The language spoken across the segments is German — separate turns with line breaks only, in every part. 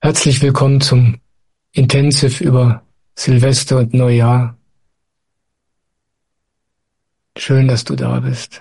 Herzlich willkommen zum Intensive über Silvester und Neujahr. Schön, dass du da bist.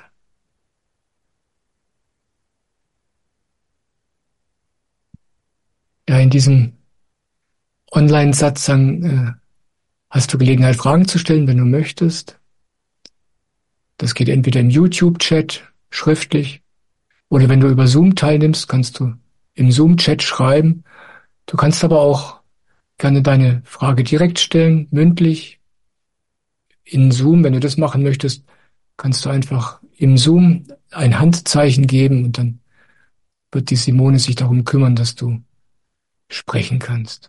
Ja, in diesem Online-Satzang hast du Gelegenheit, Fragen zu stellen, wenn du möchtest. Das geht entweder im YouTube-Chat, schriftlich, oder wenn du über Zoom teilnimmst, kannst du im Zoom-Chat schreiben. Du kannst aber auch gerne deine Frage direkt stellen, mündlich, in Zoom. Wenn du das machen möchtest, kannst du einfach im Zoom ein Handzeichen geben und dann wird die Simone sich darum kümmern, dass du sprechen kannst.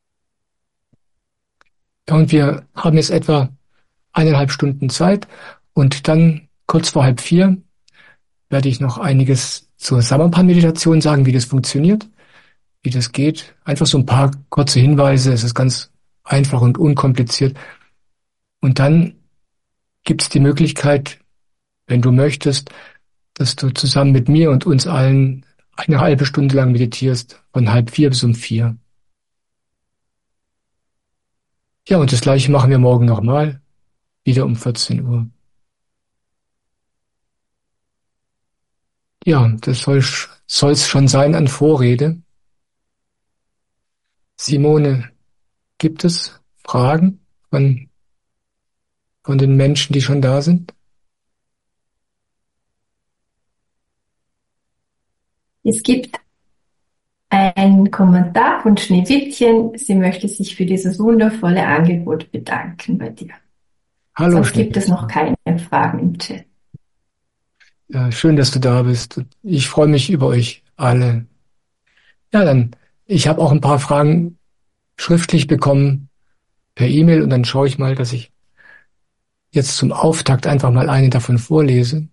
Ja, und wir haben jetzt etwa 1,5 Stunden Zeit und dann kurz vor 3:30 werde ich noch einiges zur Samarpan-Meditation sagen, wie das funktioniert, wie das geht. Einfach so ein paar kurze Hinweise. Es ist ganz einfach und unkompliziert. Und dann gibt es die Möglichkeit, wenn du möchtest, dass du zusammen mit mir und uns allen 1,5 Stunde lang meditierst, von 3:30 bis um 4. Ja, und das Gleiche machen wir morgen nochmal, wieder um 14 Uhr. Ja, das soll's schon sein an Vorrede. Simone, gibt es Fragen von den Menschen, die schon da sind?
Es gibt einen Kommentar von Schneewittchen. Sie möchte sich für dieses wundervolle Angebot bedanken bei dir.
Hallo,
Sonst gibt es noch keine Fragen im Chat.
Ja, schön, dass du da bist. Ich freue mich über euch alle. Ja, dann, ich habe auch ein paar Fragen schriftlich bekommen per E-Mail und dann schaue ich mal, dass ich jetzt zum Auftakt einfach mal eine davon vorlese.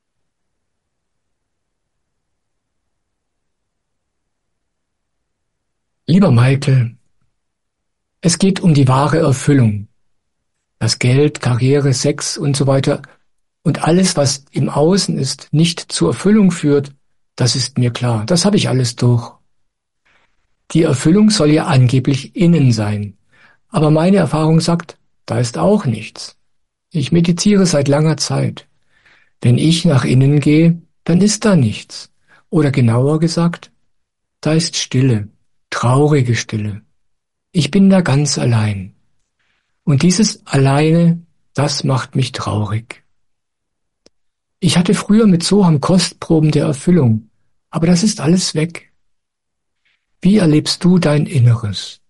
Lieber Michael, es geht um die wahre Erfüllung. Das Geld, Karriere, Sex und so weiter und alles, was im Außen ist, nicht zur Erfüllung führt, das ist mir klar. Das habe ich alles durch. Die Erfüllung soll ja angeblich innen sein. Aber meine Erfahrung sagt, da ist auch nichts. Ich meditiere seit langer Zeit. Wenn ich nach innen gehe, dann ist da nichts. Oder genauer gesagt, da ist Stille, traurige Stille. Ich bin da ganz allein. Und dieses Alleine, das macht mich traurig. Ich hatte früher mit Soham Kostproben der Erfüllung, aber das ist alles weg. Wie erlebst du dein Inneres?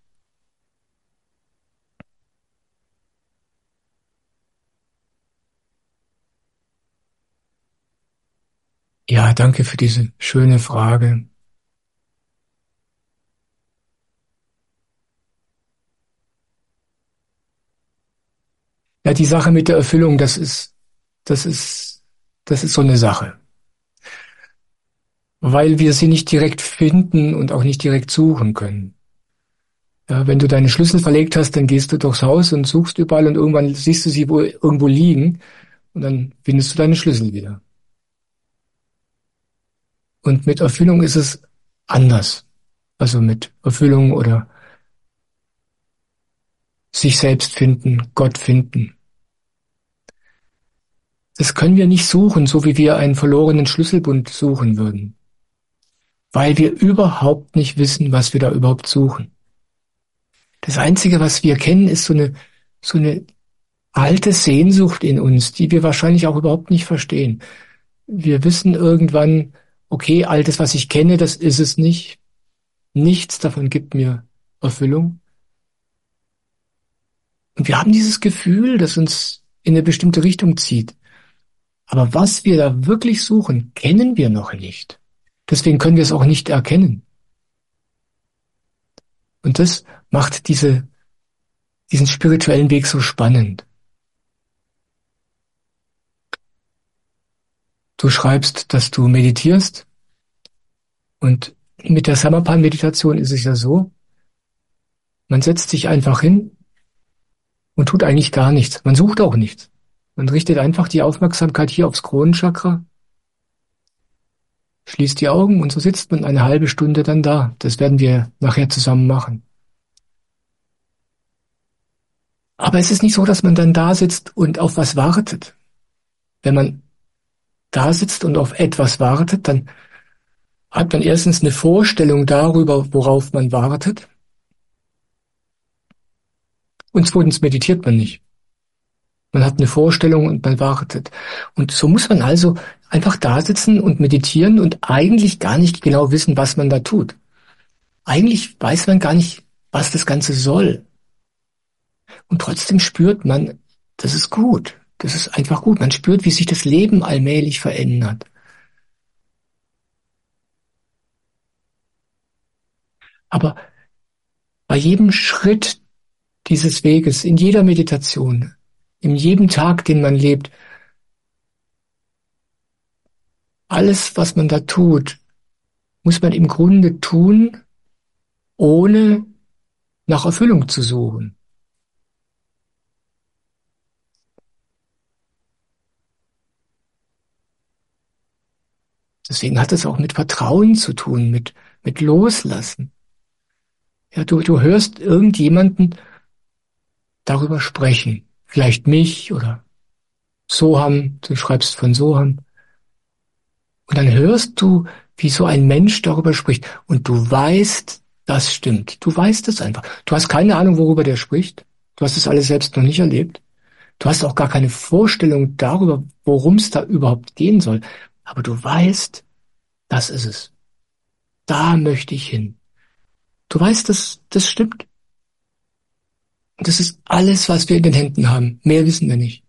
Ja, danke für diese schöne Frage. Ja, die Sache mit der Erfüllung, das ist, das ist so eine Sache. Weil wir sie nicht direkt finden und auch nicht direkt suchen können. Ja, wenn du deine Schlüssel verlegt hast, dann gehst du durchs Haus und suchst überall und irgendwann siehst du sie wohl irgendwo liegen und dann findest du deine Schlüssel wieder. Und mit Erfüllung ist es anders. Also mit Erfüllung oder sich selbst finden, Gott finden. Das können wir nicht suchen, so wie wir einen verlorenen Schlüsselbund suchen würden. Weil wir überhaupt nicht wissen, was wir da überhaupt suchen. Das Einzige, was wir kennen, ist so eine alte Sehnsucht in uns, die wir wahrscheinlich auch überhaupt nicht verstehen. Wir wissen irgendwann, okay, all das, was ich kenne, das ist es nicht. Nichts davon gibt mir Erfüllung. Und wir haben dieses Gefühl, das uns in eine bestimmte Richtung zieht. Aber was wir da wirklich suchen, kennen wir noch nicht. Deswegen können wir es auch nicht erkennen. Und das macht diesen spirituellen Weg so spannend. Du schreibst, dass du meditierst und mit der Samarpan-Meditation ist es ja so, man setzt sich einfach hin und tut eigentlich gar nichts. Man sucht auch nichts. Man richtet einfach die Aufmerksamkeit hier aufs Kronenchakra, schließt die Augen und so sitzt man eine halbe Stunde dann da. Das werden wir nachher zusammen machen. Aber es ist nicht so, dass man dann da sitzt und auf was wartet. Wenn man da sitzt und auf etwas wartet, dann hat man erstens eine Vorstellung darüber, worauf man wartet. Und zweitens meditiert man nicht. Man hat eine Vorstellung und man wartet. Und so muss man also einfach da sitzen und meditieren und eigentlich gar nicht genau wissen, was man da tut. Eigentlich weiß man gar nicht, was das Ganze soll. Und trotzdem spürt man, das ist gut. Das ist einfach gut. Man spürt, wie sich das Leben allmählich verändert. Aber bei jedem Schritt dieses Weges, in jeder Meditation, in jedem Tag, den man lebt, alles, was man da tut, muss man im Grunde tun, ohne nach Erfüllung zu suchen. Deswegen hat es auch mit Vertrauen zu tun, mit Loslassen. Ja, du hörst irgendjemanden darüber sprechen. Vielleicht mich oder Soham, du schreibst von Soham. Und dann hörst du, wie so ein Mensch darüber spricht. Und du weißt, das stimmt. Du weißt es einfach. Du hast keine Ahnung, worüber der spricht. Du hast es alles selbst noch nicht erlebt. Du hast auch gar keine Vorstellung darüber, worum es da überhaupt gehen soll. Aber du weißt, das ist es. Da möchte ich hin. Du weißt, das stimmt. Und das ist alles, was wir in den Händen haben. Mehr wissen wir nicht.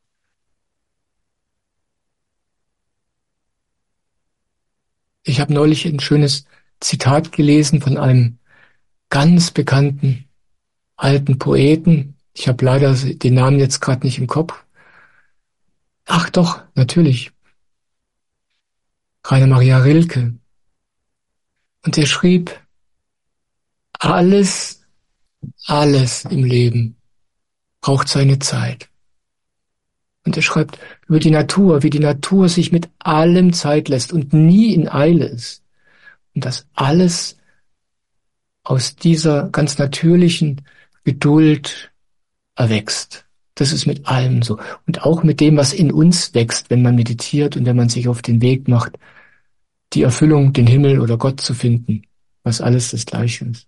Ich habe neulich ein schönes Zitat gelesen von einem ganz bekannten alten Poeten. Ich habe leider den Namen jetzt gerade nicht im Kopf. Ach doch, natürlich. Rainer Maria Rilke. Und er schrieb, alles, alles im Leben braucht seine Zeit. Und er schreibt über die Natur, wie die Natur sich mit allem Zeit lässt und nie in Eile ist. Und dass alles aus dieser ganz natürlichen Geduld erwächst. Das ist mit allem so. Und auch mit dem, was in uns wächst, wenn man meditiert und wenn man sich auf den Weg macht, die Erfüllung, den Himmel oder Gott zu finden, was alles das Gleiche ist.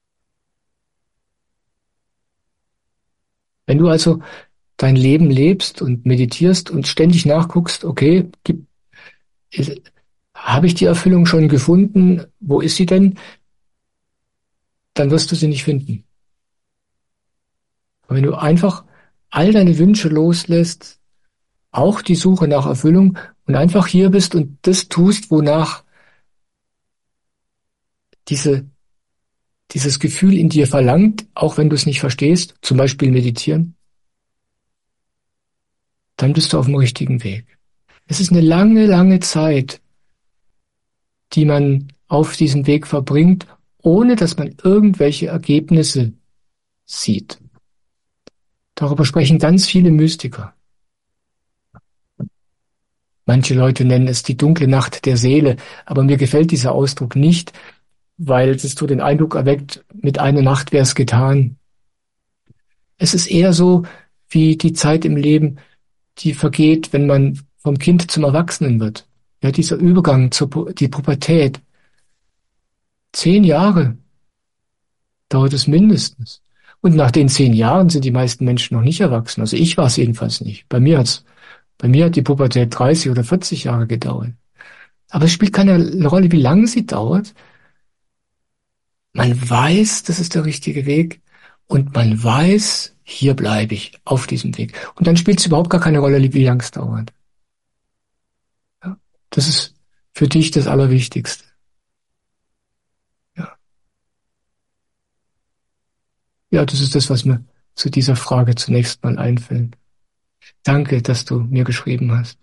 Wenn du also dein Leben lebst und meditierst und ständig nachguckst, okay, habe ich die Erfüllung schon gefunden? Wo ist sie denn? Dann wirst du sie nicht finden. Aber wenn du einfach all deine Wünsche loslässt, auch die Suche nach Erfüllung und einfach hier bist und das tust, wonach dieses Gefühl in dir verlangt, auch wenn du es nicht verstehst, zum Beispiel meditieren, dann bist du auf dem richtigen Weg. Es ist eine lange, lange Zeit, die man auf diesem Weg verbringt, ohne dass man irgendwelche Ergebnisse sieht. Darüber sprechen ganz viele Mystiker. Manche Leute nennen es die dunkle Nacht der Seele, aber mir gefällt dieser Ausdruck nicht, weil es so den Eindruck erweckt, mit einer Nacht wäre es getan. Es ist eher so wie die Zeit im Leben, die vergeht, wenn man vom Kind zum Erwachsenen wird. Ja, dieser Übergang die Pubertät. 10 Jahre dauert es mindestens. Und nach den 10 Jahren sind die meisten Menschen noch nicht erwachsen. Also ich war es jedenfalls nicht. Bei mir hat die Pubertät 30 oder 40 Jahre gedauert. Aber es spielt keine Rolle, wie lange sie dauert. Man weiß, das ist der richtige Weg. Und man weiß, hier bleibe ich auf diesem Weg. Und dann spielt es überhaupt gar keine Rolle, wie lange es dauert. Ja, das ist für dich das Allerwichtigste. Ja. Ja, das ist das, was mir zu dieser Frage zunächst mal einfällt. Danke, dass du mir geschrieben hast.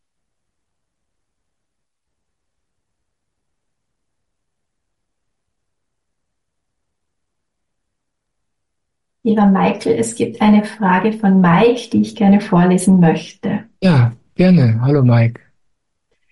Lieber Michael, es gibt eine Frage von Mike, die ich gerne vorlesen möchte.
Ja, gerne. Hallo Mike.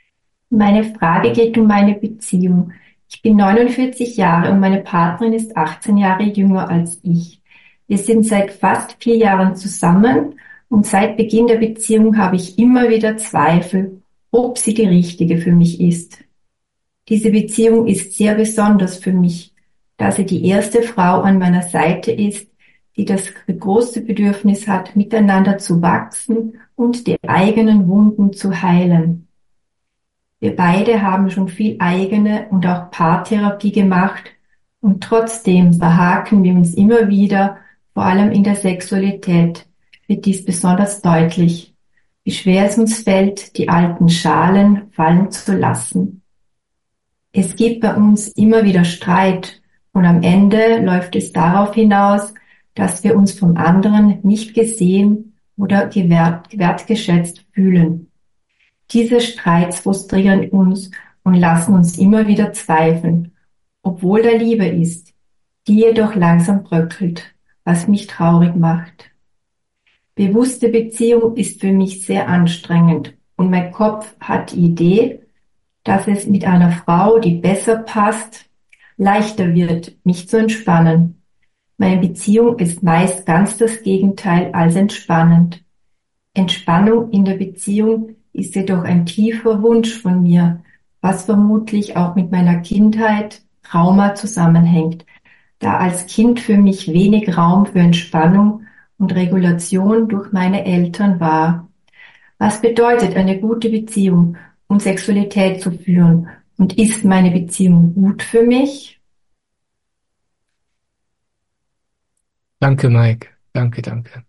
Meine Frage geht um meine Beziehung. Ich bin 49 Jahre und meine Partnerin ist 18 Jahre jünger als ich. Wir sind seit fast 4 Jahren zusammen und seit Beginn der Beziehung habe ich immer wieder Zweifel, ob sie die richtige für mich ist. Diese Beziehung ist sehr besonders für mich, da sie die erste Frau an meiner Seite ist, die das große Bedürfnis hat, miteinander zu wachsen und die eigenen Wunden zu heilen. Wir beide haben schon viel eigene und auch Paartherapie gemacht und trotzdem verhaken wir uns immer wieder, vor allem in der Sexualität wird dies besonders deutlich, wie schwer es uns fällt, die alten Schalen fallen zu lassen. Es gibt bei uns immer wieder Streit und am Ende läuft es darauf hinaus, dass wir uns vom anderen nicht gesehen oder wertgeschätzt fühlen. Diese Streits frustrieren uns und lassen uns immer wieder zweifeln, obwohl da Liebe ist, die jedoch langsam bröckelt, was mich traurig macht. Bewusste Beziehung ist für mich sehr anstrengend und mein Kopf hat die Idee, dass es mit einer Frau, die besser passt, leichter wird, mich zu entspannen. Meine Beziehung ist meist ganz das Gegenteil als entspannend. Entspannung in der Beziehung ist jedoch ein tiefer Wunsch von mir, was vermutlich auch mit meiner Kindheit, Trauma zusammenhängt, da als Kind für mich wenig Raum für Entspannung und Regulation durch meine Eltern war. Was bedeutet eine gute Beziehung und Sexualität zu führen? Und ist meine Beziehung gut für mich?
Danke, Mike. Danke, danke.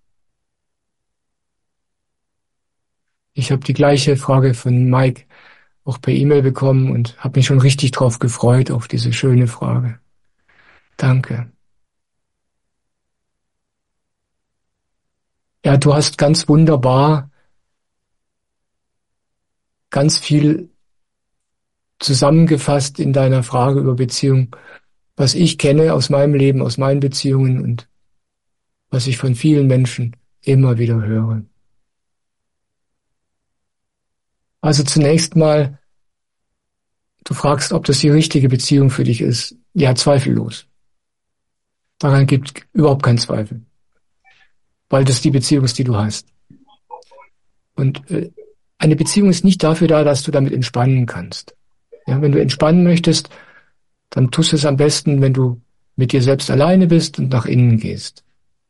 Ich habe die gleiche Frage von Mike auch per E-Mail bekommen und habe mich schon richtig drauf gefreut, auf diese schöne Frage. Danke. Ja, du hast ganz wunderbar ganz viel zusammengefasst in deiner Frage über Beziehung, was ich kenne aus meinem Leben, aus meinen Beziehungen und was ich von vielen Menschen immer wieder höre. Also zunächst mal, du fragst, ob das die richtige Beziehung für dich ist. Ja, zweifellos. Daran gibt überhaupt keinen Zweifel, weil das die Beziehung ist, die du hast. Und eine Beziehung ist nicht dafür da, dass du damit entspannen kannst. Ja, wenn du entspannen möchtest, dann tust du es am besten, wenn du mit dir selbst alleine bist und nach innen gehst.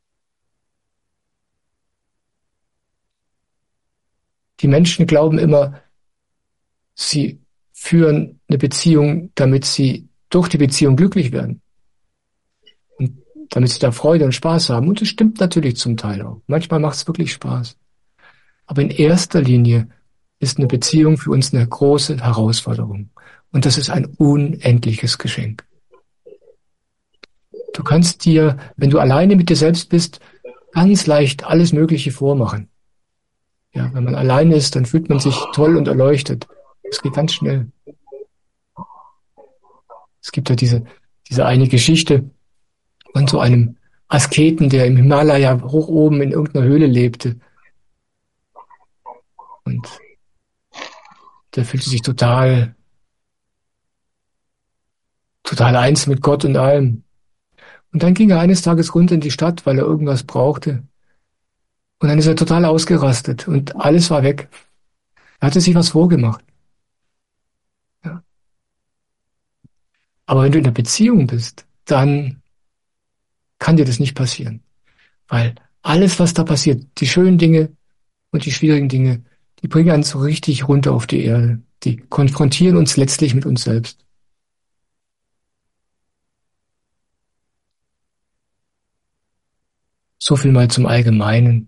Die Menschen glauben immer, sie führen eine Beziehung, damit sie durch die Beziehung glücklich werden. Und damit sie da Freude und Spaß haben. Und das stimmt natürlich zum Teil auch. Manchmal macht es wirklich Spaß. Aber in erster Linie ist eine Beziehung für uns eine große Herausforderung. Und das ist ein unendliches Geschenk. Du kannst dir, wenn du alleine mit dir selbst bist, ganz leicht alles Mögliche vormachen. Ja, wenn man alleine ist, dann fühlt man sich toll und erleuchtet. Es geht ganz schnell. Es gibt ja diese eine Geschichte von so einem Asketen, der im Himalaya hoch oben in irgendeiner Höhle lebte. Und der fühlte sich total eins mit Gott und allem. Und dann ging er eines Tages runter in die Stadt, weil er irgendwas brauchte. Und dann ist er total ausgerastet und alles war weg. Er hatte sich was vorgemacht. Ja. Aber wenn du in einer Beziehung bist, dann kann dir das nicht passieren. Weil alles, was da passiert, die schönen Dinge und die schwierigen Dinge, die bringen uns so richtig runter auf die Erde. Die konfrontieren uns letztlich mit uns selbst. So viel mal zum Allgemeinen.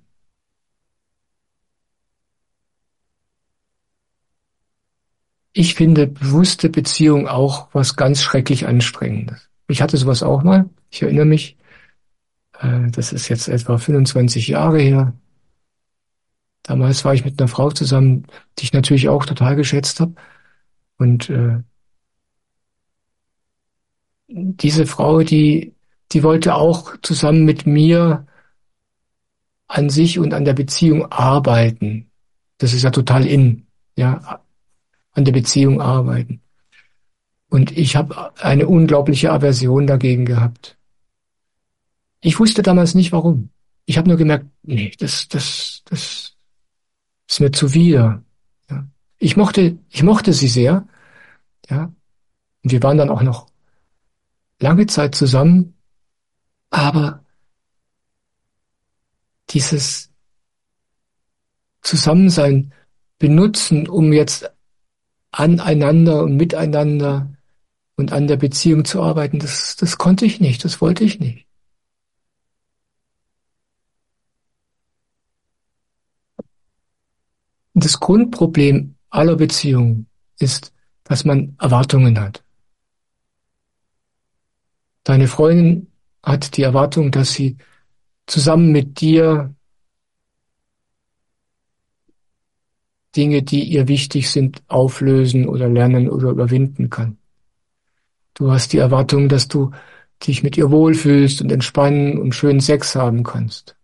Ich finde bewusste Beziehung auch was ganz schrecklich Anstrengendes. Ich hatte sowas auch mal. Ich erinnere mich, das ist jetzt etwa 25 Jahre her. Damals war ich mit einer Frau zusammen, die ich natürlich auch total geschätzt habe. Und diese Frau, die wollte auch zusammen mit mir an sich und an der Beziehung arbeiten. Das ist ja total in. Ja, an der Beziehung arbeiten. Und ich habe eine unglaubliche Aversion dagegen gehabt. Ich wusste damals nicht, warum. Ich habe nur gemerkt, nee, das ist mir zuwider. Ja. Ich mochte sie sehr, ja. Und wir waren dann auch noch lange Zeit zusammen, aber dieses Zusammensein benutzen, um jetzt aneinander und miteinander und an der Beziehung zu arbeiten, das konnte ich nicht, das wollte ich nicht. Und das Grundproblem aller Beziehungen ist, dass man Erwartungen hat. Deine Freundin hat die Erwartung, dass sie zusammen mit dir Dinge, die ihr wichtig sind, auflösen oder lernen oder überwinden kann. Du hast die Erwartung, dass du dich mit ihr wohlfühlst und entspannen und schönen Sex haben kannst.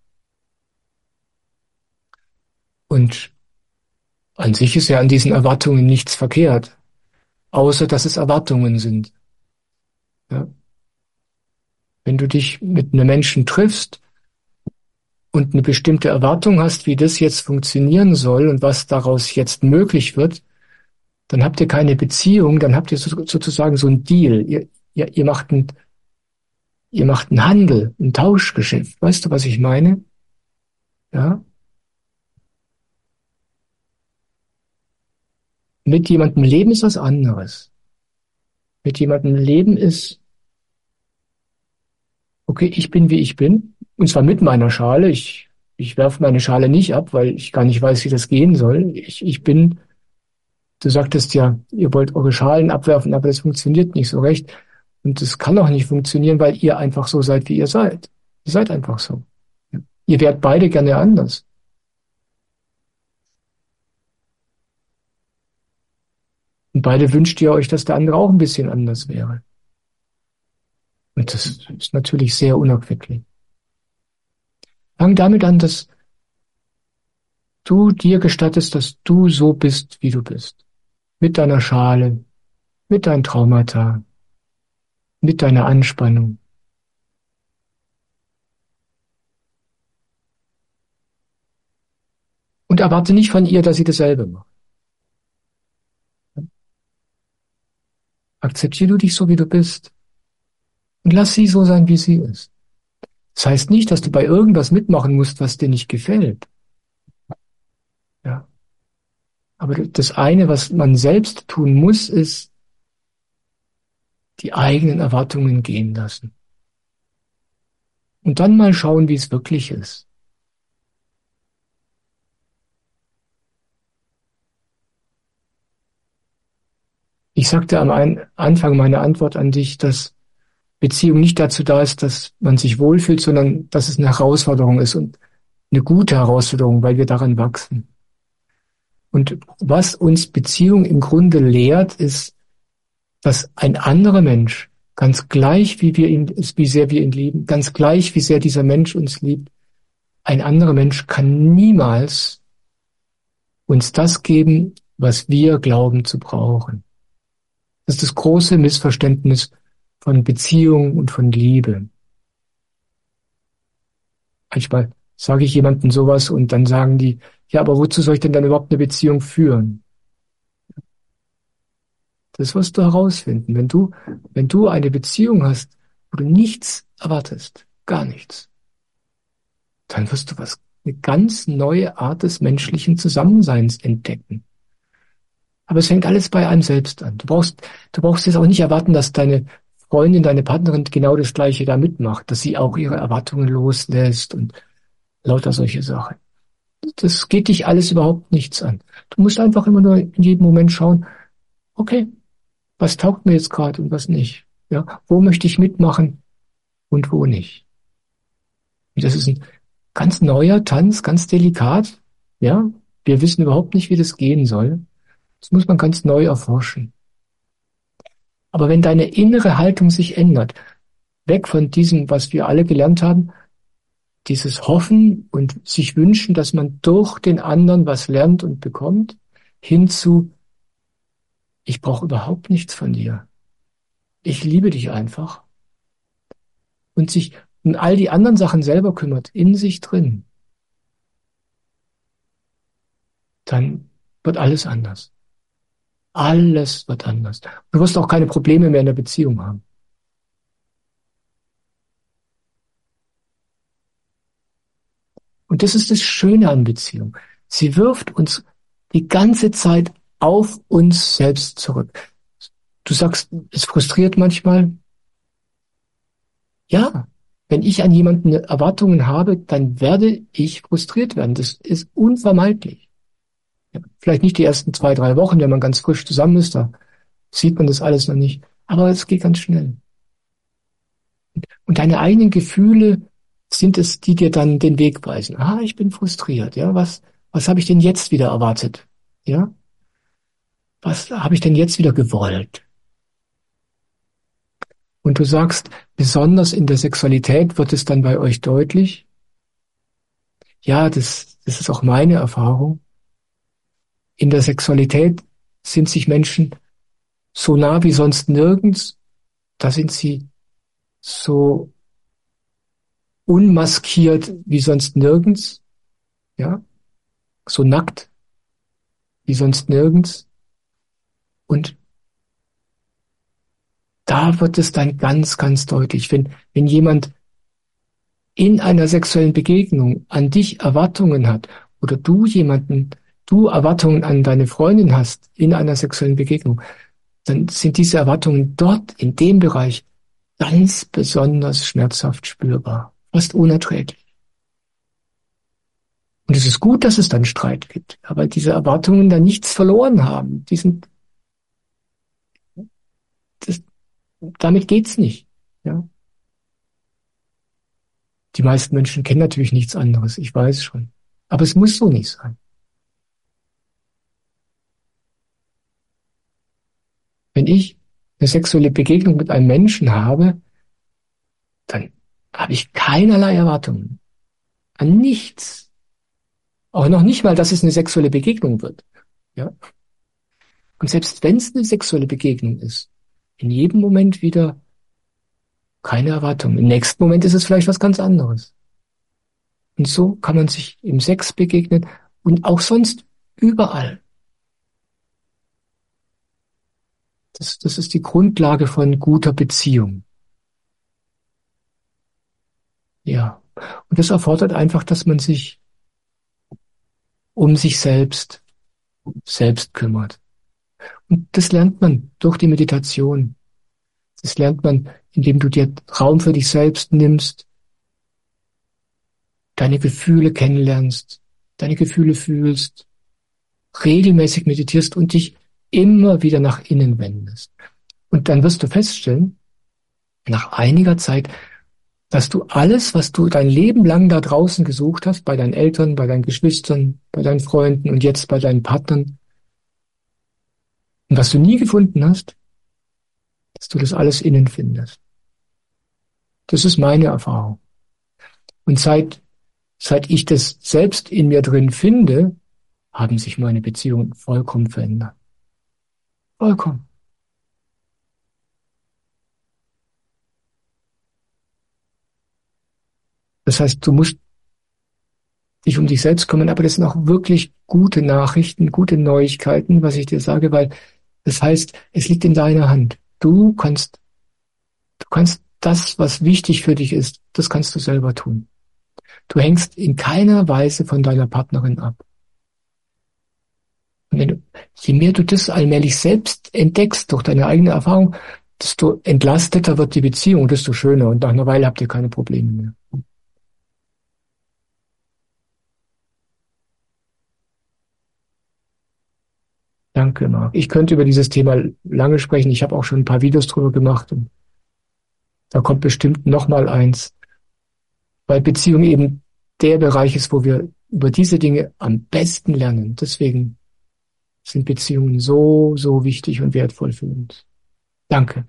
Und an sich ist ja an diesen Erwartungen nichts verkehrt, außer dass es Erwartungen sind. Ja? Wenn du dich mit einem Menschen triffst und eine bestimmte Erwartung hast, wie das jetzt funktionieren soll und was daraus jetzt möglich wird, dann habt ihr keine Beziehung, dann habt ihr sozusagen so einen Deal. Ihr macht einen Handel, ein Tauschgeschäft. Weißt du, was ich meine? Ja? Mit jemandem leben ist was anderes. Mit jemandem leben ist, okay, ich bin, wie ich bin, und zwar mit meiner Schale. Ich werfe meine Schale nicht ab, weil ich gar nicht weiß, wie das gehen soll. Ich bin, du sagtest ja, ihr wollt eure Schalen abwerfen, aber das funktioniert nicht so recht. Und das kann auch nicht funktionieren, weil ihr einfach so seid, wie ihr seid. Ihr seid einfach so. Ihr wärt beide gerne anders. Und beide wünscht ihr euch, dass der andere auch ein bisschen anders wäre. Und das ist natürlich sehr unerquicklich. Fang damit an, dass du dir gestattest, dass du so bist, wie du bist. Mit deiner Schale, mit deinen Traumata, mit deiner Anspannung. Und erwarte nicht von ihr, dass sie dasselbe macht. Akzeptiere du dich so, wie du bist. Und lass sie so sein, wie sie ist. Das heißt nicht, dass du bei irgendwas mitmachen musst, was dir nicht gefällt. Ja. Aber das eine, was man selbst tun muss, ist, die eigenen Erwartungen gehen lassen. Und dann mal schauen, wie es wirklich ist. Ich sagte am Anfang meiner Antwort an dich, dass Beziehung nicht dazu da ist, dass man sich wohlfühlt, sondern dass es eine Herausforderung ist und eine gute Herausforderung, weil wir daran wachsen. Und was uns Beziehung im Grunde lehrt, ist, dass ein anderer Mensch, ganz gleich wie sehr wir ihn lieben, ganz gleich wie sehr dieser Mensch uns liebt, ein anderer Mensch kann niemals uns das geben, was wir glauben zu brauchen. Das ist das große Missverständnis von Beziehung und von Liebe. Manchmal sage ich jemandem sowas und dann sagen die, ja, aber wozu soll ich denn dann überhaupt eine Beziehung führen? Das wirst du herausfinden. Wenn du eine Beziehung hast, wo du nichts erwartest, gar nichts, dann wirst du eine ganz neue Art des menschlichen Zusammenseins entdecken. Aber es fängt alles bei einem selbst an. Du brauchst jetzt auch nicht erwarten, dass deine Freundin, deine Partnerin genau das Gleiche da mitmacht, dass sie auch ihre Erwartungen loslässt und lauter solche Sachen. Das geht dich alles überhaupt nichts an. Du musst einfach immer nur in jedem Moment schauen, okay, was taugt mir jetzt gerade und was nicht? Ja, wo möchte ich mitmachen und wo nicht? Und das ist ein ganz neuer Tanz, ganz delikat. Ja, wir wissen überhaupt nicht, wie das gehen soll. Das muss man ganz neu erforschen. Aber wenn deine innere Haltung sich ändert, weg von diesem, was wir alle gelernt haben, dieses Hoffen und sich wünschen, dass man durch den anderen was lernt und bekommt, hin zu, ich brauche überhaupt nichts von dir. Ich liebe dich einfach. Und sich um all die anderen Sachen selber kümmert, in sich drin, dann wird alles anders. Alles wird anders. Du wirst auch keine Probleme mehr in der Beziehung haben. Und das ist das Schöne an Beziehung. Sie wirft uns die ganze Zeit auf uns selbst zurück. Du sagst, es frustriert manchmal. Ja, wenn ich an jemanden Erwartungen habe, dann werde ich frustriert werden. Das ist unvermeidlich. Ja, vielleicht nicht die ersten 2, 3 Wochen, wenn man ganz frisch zusammen ist, da sieht man das alles noch nicht. Aber es geht ganz schnell. Und deine eigenen Gefühle sind es, die dir dann den Weg weisen. Ah, ich bin frustriert. Ja, was habe ich denn jetzt wieder erwartet? Ja, was habe ich denn jetzt wieder gewollt? Und du sagst, besonders in der Sexualität wird es dann bei euch deutlich. Ja, das ist auch meine Erfahrung. In der Sexualität sind sich Menschen so nah wie sonst nirgends. Da sind sie so unmaskiert wie sonst nirgends. Ja, so nackt wie sonst nirgends. Und da wird es dann ganz, ganz deutlich, wenn jemand in einer sexuellen Begegnung an dich Erwartungen hat oder du Erwartungen an deine Freundin hast in einer sexuellen Begegnung, dann sind diese Erwartungen dort in dem Bereich ganz besonders schmerzhaft spürbar, fast unerträglich. Und es ist gut, dass es dann Streit gibt, aber diese Erwartungen dann nichts verloren haben. Das, damit geht's nicht. Ja? Die meisten Menschen kennen natürlich nichts anderes, ich weiß schon. Aber es muss so nicht sein. Wenn ich eine sexuelle Begegnung mit einem Menschen habe, dann habe ich keinerlei Erwartungen an nichts. Auch noch nicht mal, dass es eine sexuelle Begegnung wird. Ja? Und selbst wenn es eine sexuelle Begegnung ist, in jedem Moment wieder keine Erwartungen. Im nächsten Moment ist es vielleicht was ganz anderes. Und so kann man sich im Sex begegnen und auch sonst überall. Das ist die Grundlage von guter Beziehung. Ja. Und das erfordert einfach, dass man sich um sich selbst kümmert. Und das lernt man durch die Meditation. Das lernt man, indem du dir Raum für dich selbst nimmst, deine Gefühle kennenlernst, deine Gefühle fühlst, regelmäßig meditierst und dich immer wieder nach innen wendest. Und dann wirst du feststellen, nach einiger Zeit, dass du alles, was du dein Leben lang da draußen gesucht hast, bei deinen Eltern, bei deinen Geschwistern, bei deinen Freunden und jetzt bei deinen Partnern, und was du nie gefunden hast, dass du das alles innen findest. Das ist meine Erfahrung. Und seit ich das selbst in mir drin finde, haben sich meine Beziehungen vollkommen verändert. Vollkommen. Das heißt, du musst dich um dich selbst kümmern, aber das sind auch wirklich gute Nachrichten, gute Neuigkeiten, was ich dir sage, weil das heißt, es liegt in deiner Hand. Du kannst das, was wichtig für dich ist, das kannst du selber tun. Du hängst in keiner Weise von deiner Partnerin ab. Und je mehr du das allmählich selbst entdeckst durch deine eigene Erfahrung, desto entlasteter wird die Beziehung, desto schöner. Und nach einer Weile habt ihr keine Probleme mehr. Danke, Marc. Ich könnte über dieses Thema lange sprechen. Ich habe auch schon ein paar Videos drüber gemacht und da kommt bestimmt noch mal eins, weil Beziehung eben der Bereich ist, wo wir über diese Dinge am besten lernen. Deswegen sind Beziehungen so, so wichtig und wertvoll für uns. Danke.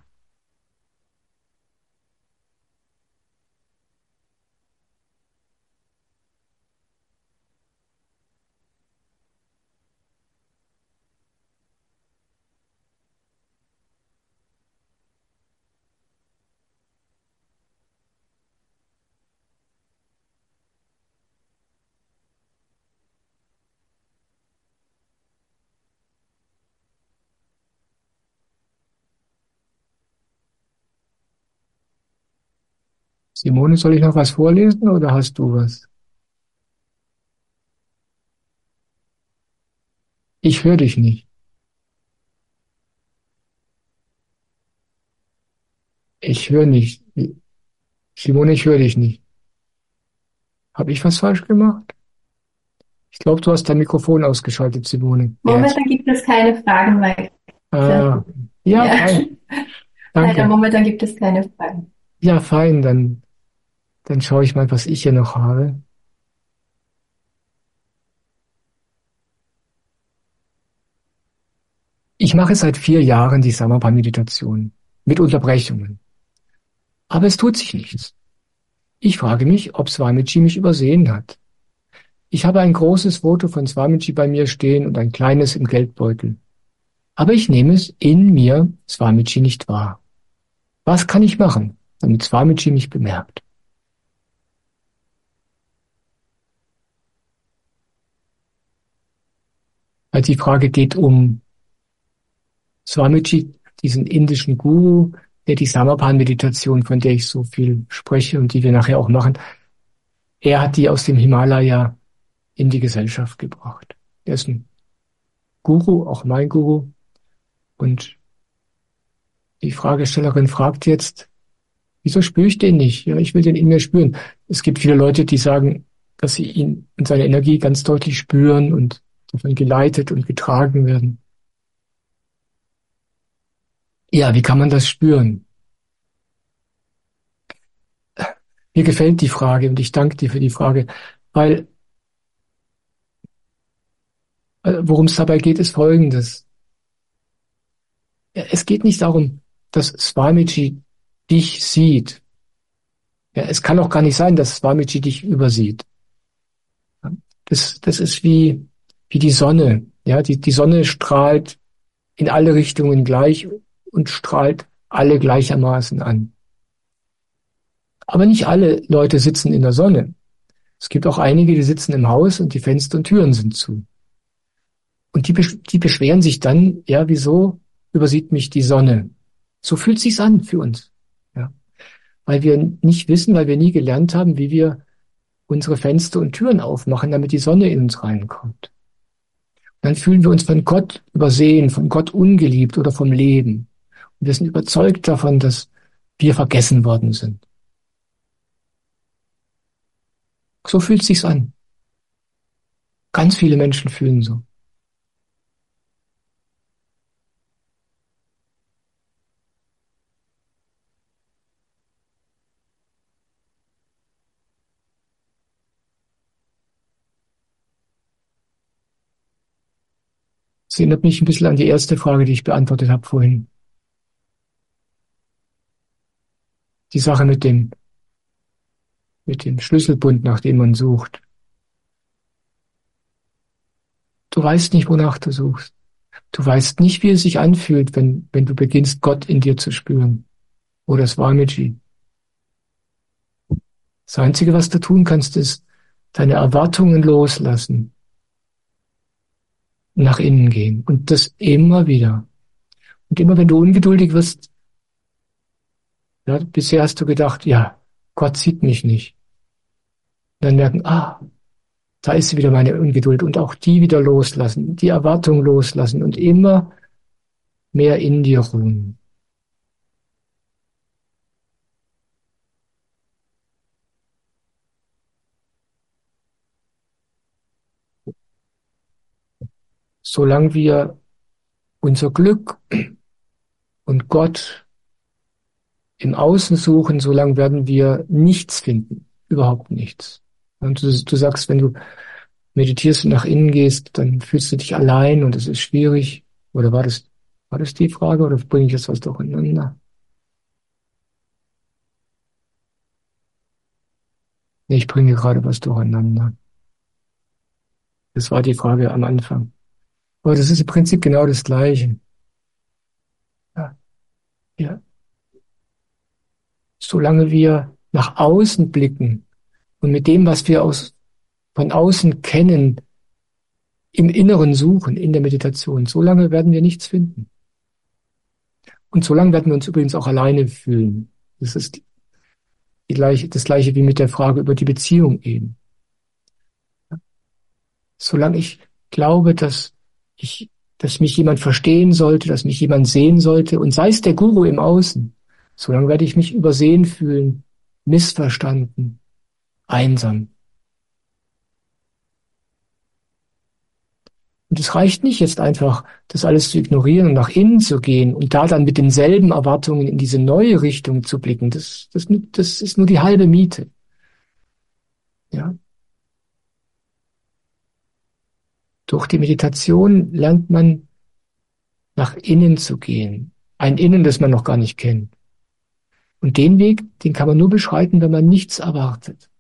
Simone, soll ich noch was vorlesen oder hast du was? Ich höre dich nicht. Ich höre nicht. Simone, ich höre dich nicht. Habe ich was falsch gemacht? Ich glaube, du hast dein Mikrofon ausgeschaltet, Simone. Jetzt.
Momentan gibt es keine Fragen weiter.
Ah, ja,
Ja,
fein.
leider
Danke.
momentan gibt es keine Fragen.
Ja, fein. Dann schaue ich mal, was ich hier noch habe. Ich mache seit 4 Jahren die Samarpa-Meditation mit Unterbrechungen. Aber es tut sich nichts. Ich frage mich, ob Swamiji mich übersehen hat. Ich habe ein großes Foto von Swamiji bei mir stehen und ein kleines im Geldbeutel. Aber ich nehme es in mir Swamiji nicht wahr. Was kann ich machen, damit Swamiji mich bemerkt? Also die Frage geht um Swamiji, diesen indischen Guru, der die Samapan-Meditation, von der ich so viel spreche und die wir nachher auch machen, er hat die aus dem Himalaya in die Gesellschaft gebracht. Er ist ein Guru, auch mein Guru. Und die Fragestellerin fragt jetzt, wieso spüre ich den nicht? Ja, ich will den in mir spüren. Es gibt viele Leute, die sagen, dass sie ihn und seine Energie ganz deutlich spüren und davon geleitet und getragen werden. Ja, wie kann man das spüren? Mir gefällt die Frage und ich danke dir für die Frage, weil worum es dabei geht, ist Folgendes. Ja, es geht nicht darum, dass Swamiji dich sieht. Ja, es kann auch gar nicht sein, dass Swamiji dich übersieht. Ja, das ist wie die Sonne. Ja, die Sonne strahlt in alle Richtungen gleich und strahlt alle gleichermaßen an. Aber nicht alle Leute sitzen in der Sonne. Es gibt auch einige, die sitzen im Haus und die Fenster und Türen sind zu. Und die beschweren sich dann, ja, wieso übersieht mich die Sonne? So fühlt sich's an für uns. Ja, weil wir nicht wissen, weil wir nie gelernt haben, wie wir unsere Fenster und Türen aufmachen, damit die Sonne in uns reinkommt. Dann fühlen wir uns von Gott übersehen, von Gott ungeliebt oder vom Leben. Und wir sind überzeugt davon, dass wir vergessen worden sind. So fühlt sich's an. Ganz viele Menschen fühlen so. Das erinnert mich ein bisschen an die erste Frage, die ich beantwortet habe vorhin. Die Sache mit dem Schlüsselbund, nach dem man sucht. Du weißt nicht, wonach du suchst. Du weißt nicht, wie es sich anfühlt, wenn du beginnst, Gott in dir zu spüren. Oder Swamiji. Das Einzige, was du tun kannst, ist deine Erwartungen loslassen, nach innen gehen. Und das immer wieder. Und immer wenn du ungeduldig wirst, ja, bisher hast du gedacht, ja, Gott sieht mich nicht. Und dann merken, da ist wieder meine Ungeduld. Und auch die wieder loslassen, die Erwartung loslassen und immer mehr in dir ruhen. Solange wir unser Glück und Gott im Außen suchen, solange werden wir nichts finden. Überhaupt nichts. Und du sagst, wenn du meditierst und nach innen gehst, dann fühlst du dich allein und es ist schwierig. Oder war das die Frage oder bringe ich jetzt was durcheinander? Nee, ich bringe gerade was durcheinander. Das war die Frage am Anfang. Aber das ist im Prinzip genau das Gleiche. Ja, ja. Solange wir nach außen blicken und mit dem, was wir von außen kennen, im Inneren suchen, in der Meditation, solange werden wir nichts finden. Und solange werden wir uns übrigens auch alleine fühlen. Das ist das gleiche wie mit der Frage über die Beziehung eben. Solange ich glaube, dass mich jemand verstehen sollte, dass mich jemand sehen sollte, und sei es der Guru im Außen, solange werde ich mich übersehen fühlen, missverstanden, einsam. Und es reicht nicht jetzt einfach, das alles zu ignorieren und nach innen zu gehen und da dann mit denselben Erwartungen in diese neue Richtung zu blicken. Das ist nur die halbe Miete. Ja. Durch die Meditation lernt man, nach innen zu gehen. Ein Innen, das man noch gar nicht kennt. Und den Weg, den kann man nur beschreiten, wenn man nichts erwartet.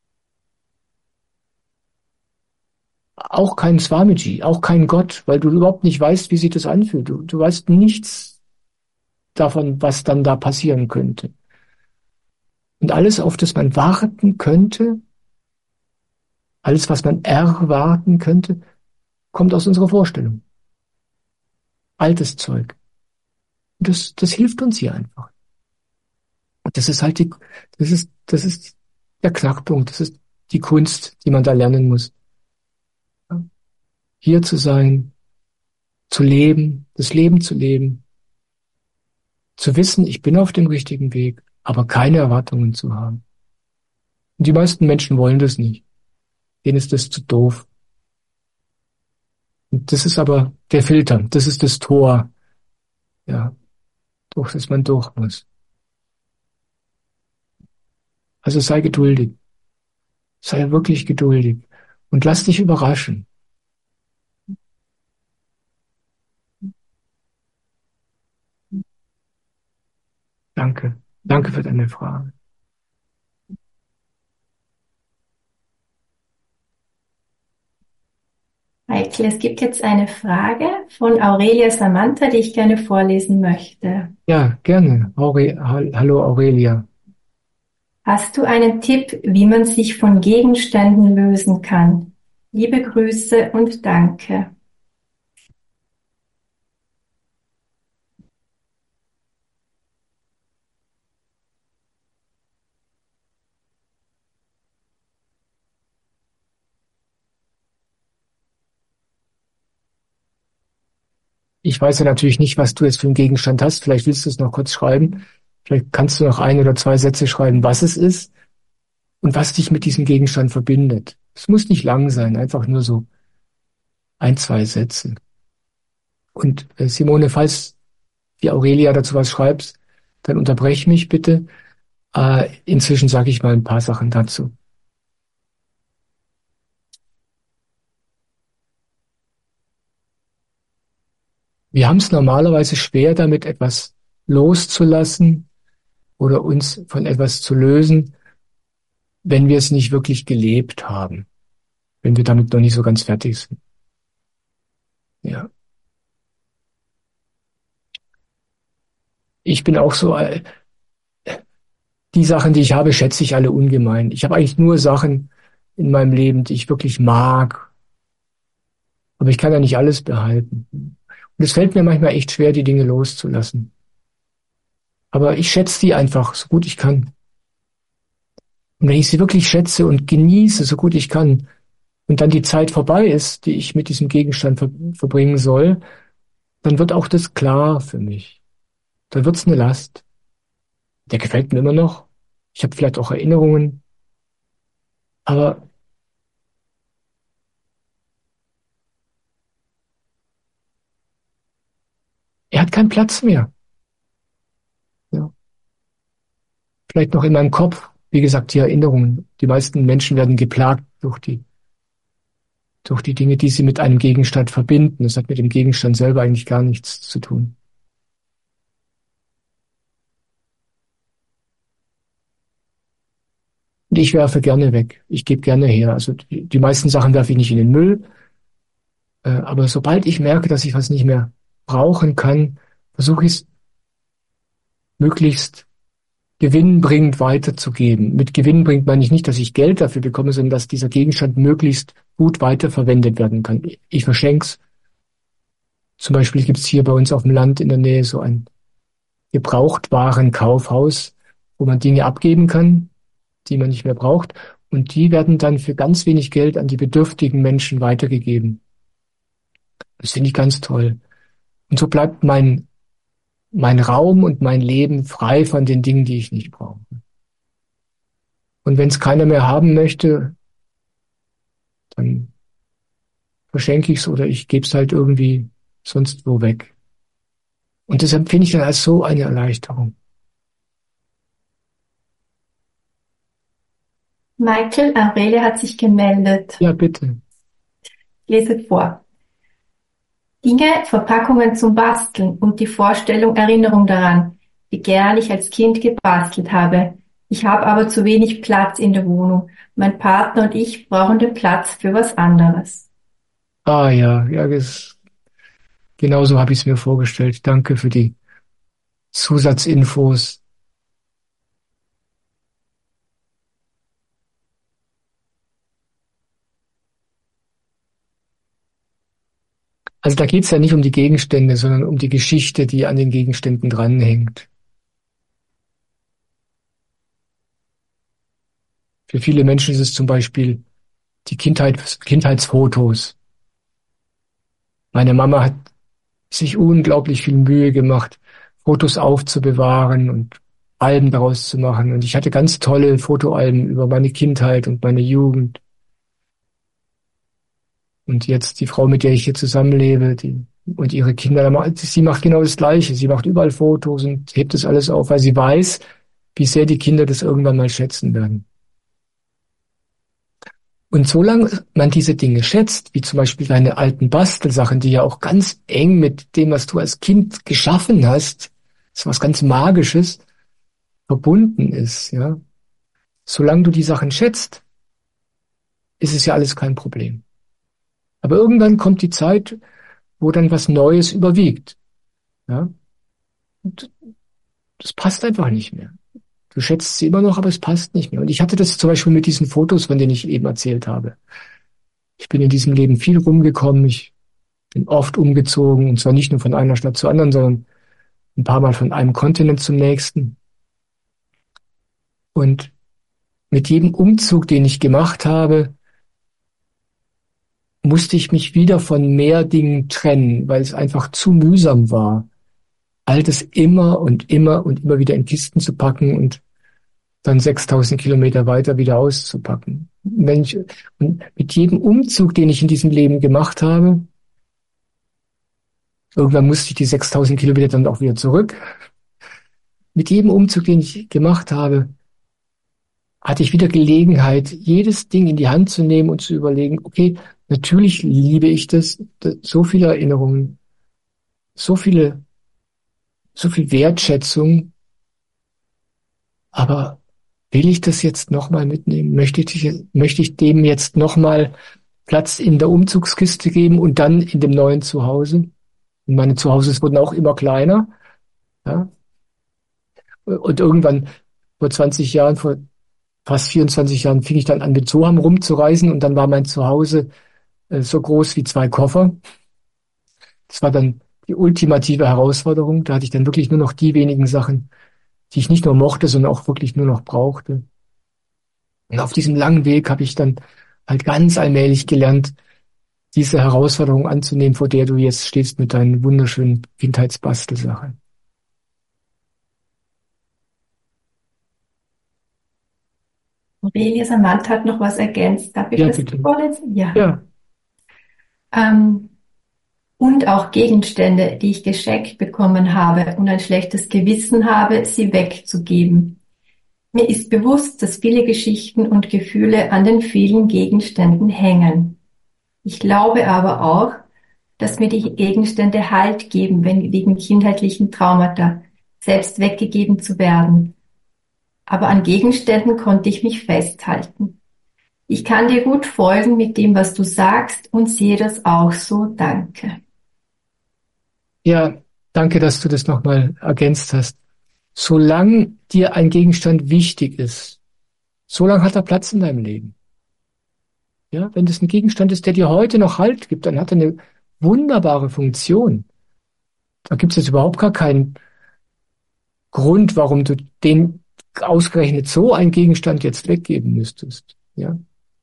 Auch kein Swamiji, auch kein Gott, weil du überhaupt nicht weißt, wie sich das anfühlt. Du weißt nichts davon, was dann da passieren könnte. Und alles, auf das man warten könnte, alles, was man erwarten könnte, kommt aus unserer Vorstellung. Altes Zeug. Und das hilft uns hier einfach. Und das ist halt das ist der Knackpunkt. Das ist die Kunst, die man da lernen muss. Hier zu sein, zu leben, das Leben zu leben, zu wissen, ich bin auf dem richtigen Weg, aber keine Erwartungen zu haben. Und die meisten Menschen wollen das nicht. Denen ist das zu doof. Und das ist aber der Filter, das ist das Tor, ja, durch das man durch muss. Also sei geduldig, sei wirklich geduldig und lass dich überraschen. Danke, danke für deine Frage.
Michael, es gibt jetzt eine Frage von Aurelia Samantha, die ich gerne vorlesen möchte.
Ja, gerne. Hallo Aurelia.
Hast du einen Tipp, wie man sich von Gegenständen lösen kann? Liebe Grüße und danke.
Ich weiß ja natürlich nicht, was du jetzt für einen Gegenstand hast. Vielleicht willst du es noch kurz schreiben. Vielleicht kannst du noch ein oder zwei Sätze schreiben, was es ist und was dich mit diesem Gegenstand verbindet. Es muss nicht lang sein, einfach nur so ein, zwei Sätze. Und Simone, falls die Aurelia dazu was schreibst, dann unterbrech mich bitte. Inzwischen sage ich mal ein paar Sachen dazu. Wir haben es normalerweise schwer damit, etwas loszulassen oder uns von etwas zu lösen, wenn wir es nicht wirklich gelebt haben, wenn wir damit noch nicht so ganz fertig sind. Ja. Ich bin auch so, die Sachen, die ich habe, schätze ich alle ungemein. Ich habe eigentlich nur Sachen in meinem Leben, die ich wirklich mag. Aber ich kann ja nicht alles behalten. Und es fällt mir manchmal echt schwer, die Dinge loszulassen. Aber ich schätze die einfach, so gut ich kann. Und wenn ich sie wirklich schätze und genieße, so gut ich kann, und dann die Zeit vorbei ist, die ich mit diesem Gegenstand verbringen soll, dann wird auch das klar für mich. Dann wird's eine Last. Der gefällt mir immer noch. Ich habe vielleicht auch Erinnerungen. Aber er hat keinen Platz mehr. Ja. Vielleicht noch in meinem Kopf. Wie gesagt, die Erinnerungen. Die meisten Menschen werden geplagt durch die Dinge, die sie mit einem Gegenstand verbinden. Das hat mit dem Gegenstand selber eigentlich gar nichts zu tun. Und ich werfe gerne weg. Ich gebe gerne her. Also die meisten Sachen werfe ich nicht in den Müll. Aber sobald ich merke, dass ich was nicht mehr brauchen kann, versuche ich es möglichst gewinnbringend weiterzugeben. Mit gewinnbringend meine ich nicht, dass ich Geld dafür bekomme, sondern dass dieser Gegenstand möglichst gut weiterverwendet werden kann. Ich verschenke es. Zum Beispiel gibt es hier bei uns auf dem Land in der Nähe so ein Gebrauchtwarenkaufhaus, wo man Dinge abgeben kann. die man nicht mehr braucht. Und die werden dann für ganz wenig Geld an die bedürftigen Menschen weitergegeben. Das finde ich ganz toll. Und so bleibt mein Raum und mein Leben frei von den Dingen, die ich nicht brauche. Und wenn es keiner mehr haben möchte, dann verschenke ich es oder ich gebe es halt irgendwie sonst wo weg. Und das empfinde ich dann als so eine Erleichterung.
Michael Aurele hat sich gemeldet.
Ja, bitte.
Ich lese vor. Dinge, Verpackungen zum Basteln und die Vorstellung, Erinnerung daran, wie gern ich als Kind gebastelt habe. Ich habe aber zu wenig Platz in der Wohnung. Mein Partner und ich brauchen den Platz für was anderes.
Ah ja, ja, genauso habe ich es mir vorgestellt. Danke für die Zusatzinfos. Also da geht es ja nicht um die Gegenstände, sondern um die Geschichte, die an den Gegenständen dranhängt. Für viele Menschen ist es zum Beispiel die Kindheitsfotos. Meine Mama hat sich unglaublich viel Mühe gemacht, Fotos aufzubewahren und Alben daraus zu machen. Und ich hatte ganz tolle Fotoalben über meine Kindheit und meine Jugend. Und jetzt die Frau, mit der ich hier zusammenlebe, und ihre Kinder, sie macht genau das Gleiche. Sie macht überall Fotos und hebt das alles auf, weil sie weiß, wie sehr die Kinder das irgendwann mal schätzen werden. Und solange man diese Dinge schätzt, wie zum Beispiel deine alten Bastelsachen, die ja auch ganz eng mit dem, was du als Kind geschaffen hast, das was ganz Magisches, verbunden ist, ja. Solange du die Sachen schätzt, ist es ja alles kein Problem. Aber irgendwann kommt die Zeit, wo dann was Neues überwiegt, ja. Und das passt einfach nicht mehr. Du schätzt sie immer noch, aber es passt nicht mehr. Und ich hatte das zum Beispiel mit diesen Fotos, von denen ich eben erzählt habe. Ich bin in diesem Leben viel rumgekommen. Ich bin oft umgezogen, und zwar nicht nur von einer Stadt zur anderen, sondern ein paar Mal von einem Kontinent zum nächsten. Und mit jedem Umzug, den ich gemacht habe, musste ich mich wieder von mehr Dingen trennen, weil es einfach zu mühsam war, all das immer und immer und immer wieder in Kisten zu packen und dann 6000 Kilometer weiter wieder auszupacken. Und mit jedem Umzug, den ich in diesem Leben gemacht habe, irgendwann musste ich die 6000 Kilometer dann auch wieder zurück. Mit jedem Umzug, den ich gemacht habe, hatte ich wieder Gelegenheit, jedes Ding in die Hand zu nehmen und zu überlegen, okay, natürlich liebe ich das, so viele Erinnerungen, so viel Wertschätzung, aber will ich das jetzt nochmal mitnehmen? Möchte ich dem jetzt nochmal Platz in der Umzugskiste geben und dann in dem neuen Zuhause? Und meine Zuhauses wurden auch immer kleiner, ja. Und irgendwann vor 20 Jahren, vor fast 24 Jahren, fing ich dann an, mit Soham rumzureisen, und dann war mein Zuhause so groß wie 2 Koffer. Das war dann die ultimative Herausforderung. Da hatte ich dann wirklich nur noch die wenigen Sachen, die ich nicht nur mochte, sondern auch wirklich nur noch brauchte. Und auf diesem langen Weg habe ich dann halt ganz allmählich gelernt, diese Herausforderung anzunehmen, vor der du jetzt stehst mit deinen wunderschönen Kindheitsbastelsachen.
Aurelio Samantha hat noch was ergänzt. Darf ich
Ja,
das
bitte.
vorlesen? Ja.
Ja,
Und auch Gegenstände, die ich geschenkt bekommen habe und ein schlechtes Gewissen habe, sie wegzugeben. Mir ist bewusst, dass viele Geschichten und Gefühle an den vielen Gegenständen hängen. Ich glaube aber auch, dass mir die Gegenstände Halt geben, wenn wegen kindheitlichen Traumata selbst weggegeben zu werden. Aber an Gegenständen konnte ich mich festhalten. Ich kann dir gut folgen mit dem, was du sagst, und sehe das auch so. Danke.
ja, danke, dass du das nochmal ergänzt hast. Solange dir ein Gegenstand wichtig ist, solange hat er Platz in deinem Leben. Ja, wenn das ein Gegenstand ist, der dir heute noch Halt gibt, dann hat er eine wunderbare Funktion. Da gibt es jetzt überhaupt gar keinen Grund, warum du den ausgerechnet so einen Gegenstand jetzt weggeben müsstest. Ja.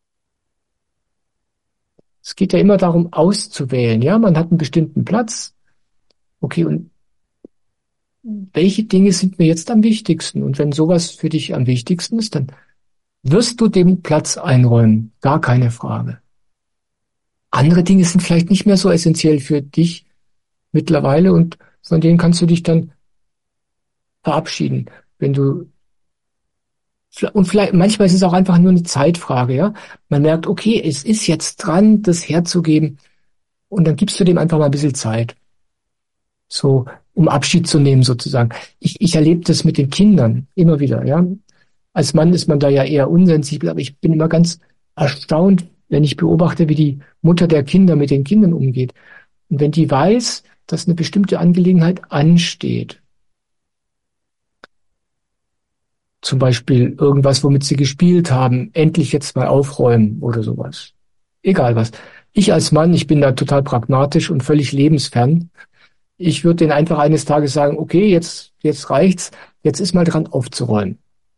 Es geht ja immer darum, auszuwählen. Ja, man hat einen bestimmten Platz. Okay, und welche Dinge sind mir jetzt am wichtigsten? Und wenn sowas für dich am wichtigsten ist, dann wirst du dem Platz einräumen. Gar keine Frage. Andere Dinge sind vielleicht nicht mehr so essentiell für dich mittlerweile und von denen kannst du dich dann verabschieden. Wenn du, und vielleicht, manchmal ist es auch einfach nur eine Zeitfrage, ja. Man merkt, okay, es ist jetzt dran, das herzugeben. Und dann gibst du dem einfach mal ein bisschen Zeit. So, um Abschied zu nehmen, sozusagen. Ich erlebe das mit den Kindern immer wieder, ja. Als Mann ist man da ja eher unsensibel, aber ich bin immer ganz erstaunt, wenn ich beobachte, wie die Mutter der Kinder mit den Kindern umgeht. Und wenn die weiß, dass eine bestimmte Angelegenheit ansteht, zum Beispiel irgendwas, womit sie gespielt haben, endlich jetzt mal aufräumen oder sowas. Egal was. Ich als Mann, ich bin da total pragmatisch und völlig lebensfern. Ich würde denen einfach eines Tages sagen, okay, jetzt reicht's, jetzt ist mal dran aufzuräumen.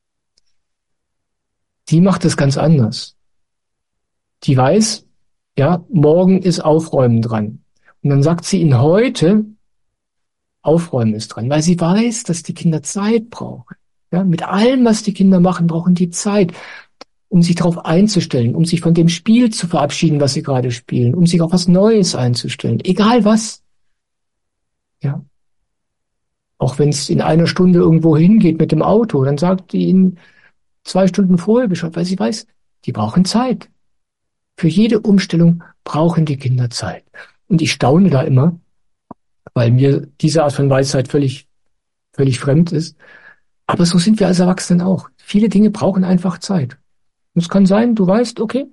Die macht es ganz anders. Die weiß, ja, morgen ist Aufräumen dran. Und dann sagt sie ihnen heute, Aufräumen ist dran, weil sie weiß, dass die Kinder Zeit brauchen. Ja, mit allem, was die Kinder machen, brauchen die Zeit, um sich darauf einzustellen, um sich von dem Spiel zu verabschieden, was sie gerade spielen, um sich auf was Neues einzustellen. Egal was. Ja. Auch wenn es in einer Stunde irgendwo hingeht mit dem Auto, dann sagt die ihnen 2 Stunden vorher Bescheid, weil sie weiß, die brauchen Zeit. Für jede Umstellung brauchen die Kinder Zeit. Und ich staune da immer, weil mir diese Art von Weisheit völlig fremd ist. Aber so sind wir als Erwachsenen auch. Viele Dinge brauchen einfach Zeit. Und es kann sein, du weißt, okay,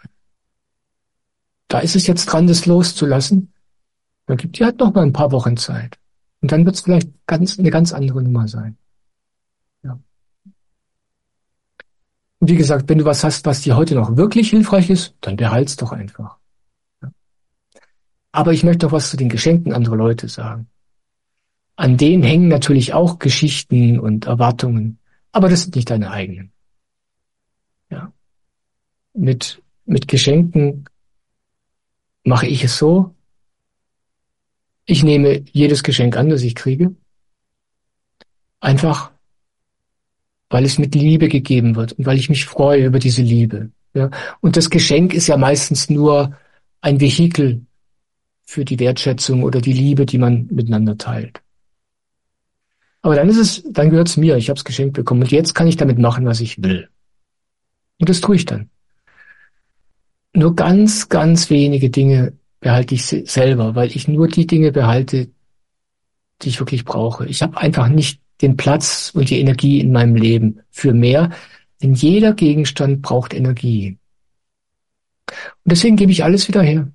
da ist es jetzt dran, das loszulassen. Dann gibt dir halt noch mal ein paar Wochen Zeit. Und dann wird es vielleicht eine ganz andere Nummer sein. Ja. Und wie gesagt, wenn du was hast, was dir heute noch wirklich hilfreich ist, dann behalt's doch einfach. Ja. Aber ich möchte noch was zu den Geschenken anderer Leute sagen. An denen hängen natürlich auch Geschichten und Erwartungen. Aber das sind nicht deine eigenen. Ja. Mit Geschenken mache ich es so. Ich nehme jedes Geschenk an, das ich kriege. Einfach, weil es mit Liebe gegeben wird und weil ich mich freue über diese Liebe. Ja. Und das Geschenk ist ja meistens nur ein Vehikel für die Wertschätzung oder die Liebe, die man miteinander teilt. Aber dann gehört es mir. Ich habe es geschenkt bekommen und jetzt kann ich damit machen, was ich will. Und das tue ich dann. Nur ganz, ganz wenige Dinge behalte ich selber, weil ich nur die Dinge behalte, die ich wirklich brauche. Ich habe einfach nicht den Platz und die Energie in meinem Leben für mehr, denn jeder Gegenstand braucht Energie. Und deswegen gebe ich alles wieder her.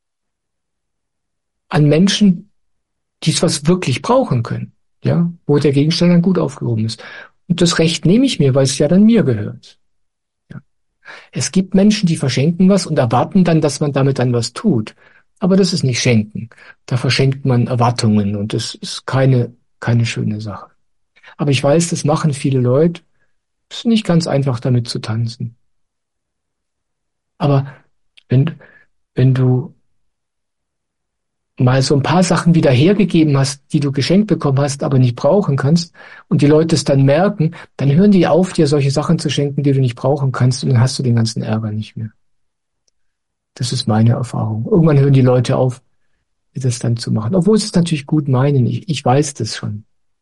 An Menschen, die es was wirklich brauchen können, ja, wo der Gegenstand dann gut aufgehoben ist. Und das Recht nehme ich mir, weil es ja dann mir gehört. Ja. Es gibt Menschen, die verschenken was und erwarten dann, dass man damit dann was tut. Aber das ist nicht Schenken. Da verschenkt man Erwartungen und das ist keine schöne Sache. Aber ich weiß, das machen viele Leute. Es ist nicht ganz einfach, damit zu tanzen. Aber wenn du mal so ein paar Sachen wieder hergegeben hast, die du geschenkt bekommen hast, aber nicht brauchen kannst, und die Leute es dann merken, dann hören die auf, dir solche Sachen zu schenken, die du nicht brauchen kannst, und dann hast du den ganzen Ärger nicht mehr. Das ist meine Erfahrung. Irgendwann hören die Leute auf, das dann zu machen. Obwohl sie es natürlich gut meinen. Ich weiß das schon.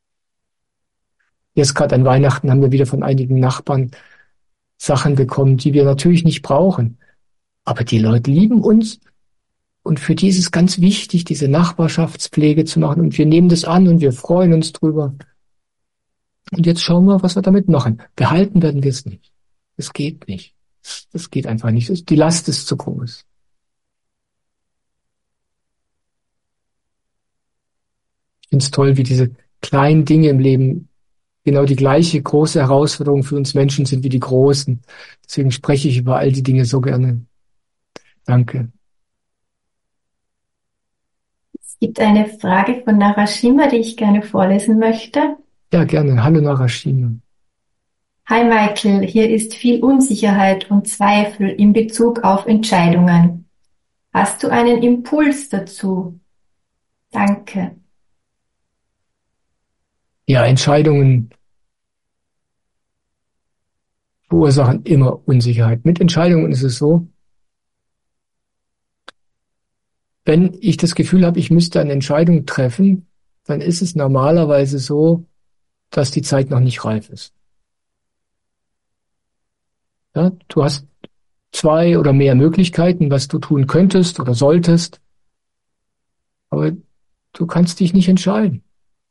Jetzt gerade an Weihnachten haben wir wieder von einigen Nachbarn Sachen bekommen, die wir natürlich nicht brauchen. Aber die Leute lieben uns. Und für die ist es ganz wichtig, diese Nachbarschaftspflege zu machen. Und wir nehmen das an und wir freuen uns drüber. Und jetzt schauen wir, was wir damit machen. Behalten werden wir es nicht. Es geht nicht. Das geht einfach nicht. Die Last ist zu groß. Ich finde es toll, wie diese kleinen Dinge im Leben genau die gleiche große Herausforderung für uns Menschen sind wie die großen. Deswegen spreche ich über all die Dinge so gerne. Danke.
Es gibt eine Frage von Narashima, die ich gerne vorlesen möchte.
Ja, gerne. Hallo Narashima.
Hi Michael, hier ist viel Unsicherheit und Zweifel in Bezug auf Entscheidungen. Hast du einen Impuls dazu? Danke.
Ja, Entscheidungen verursachen immer Unsicherheit. Mit Entscheidungen ist es so, wenn ich das Gefühl habe, ich müsste eine Entscheidung treffen, dann ist es normalerweise so, dass die Zeit noch nicht reif ist. Ja, du hast zwei oder mehr Möglichkeiten, was du tun könntest oder solltest, aber du kannst dich nicht entscheiden.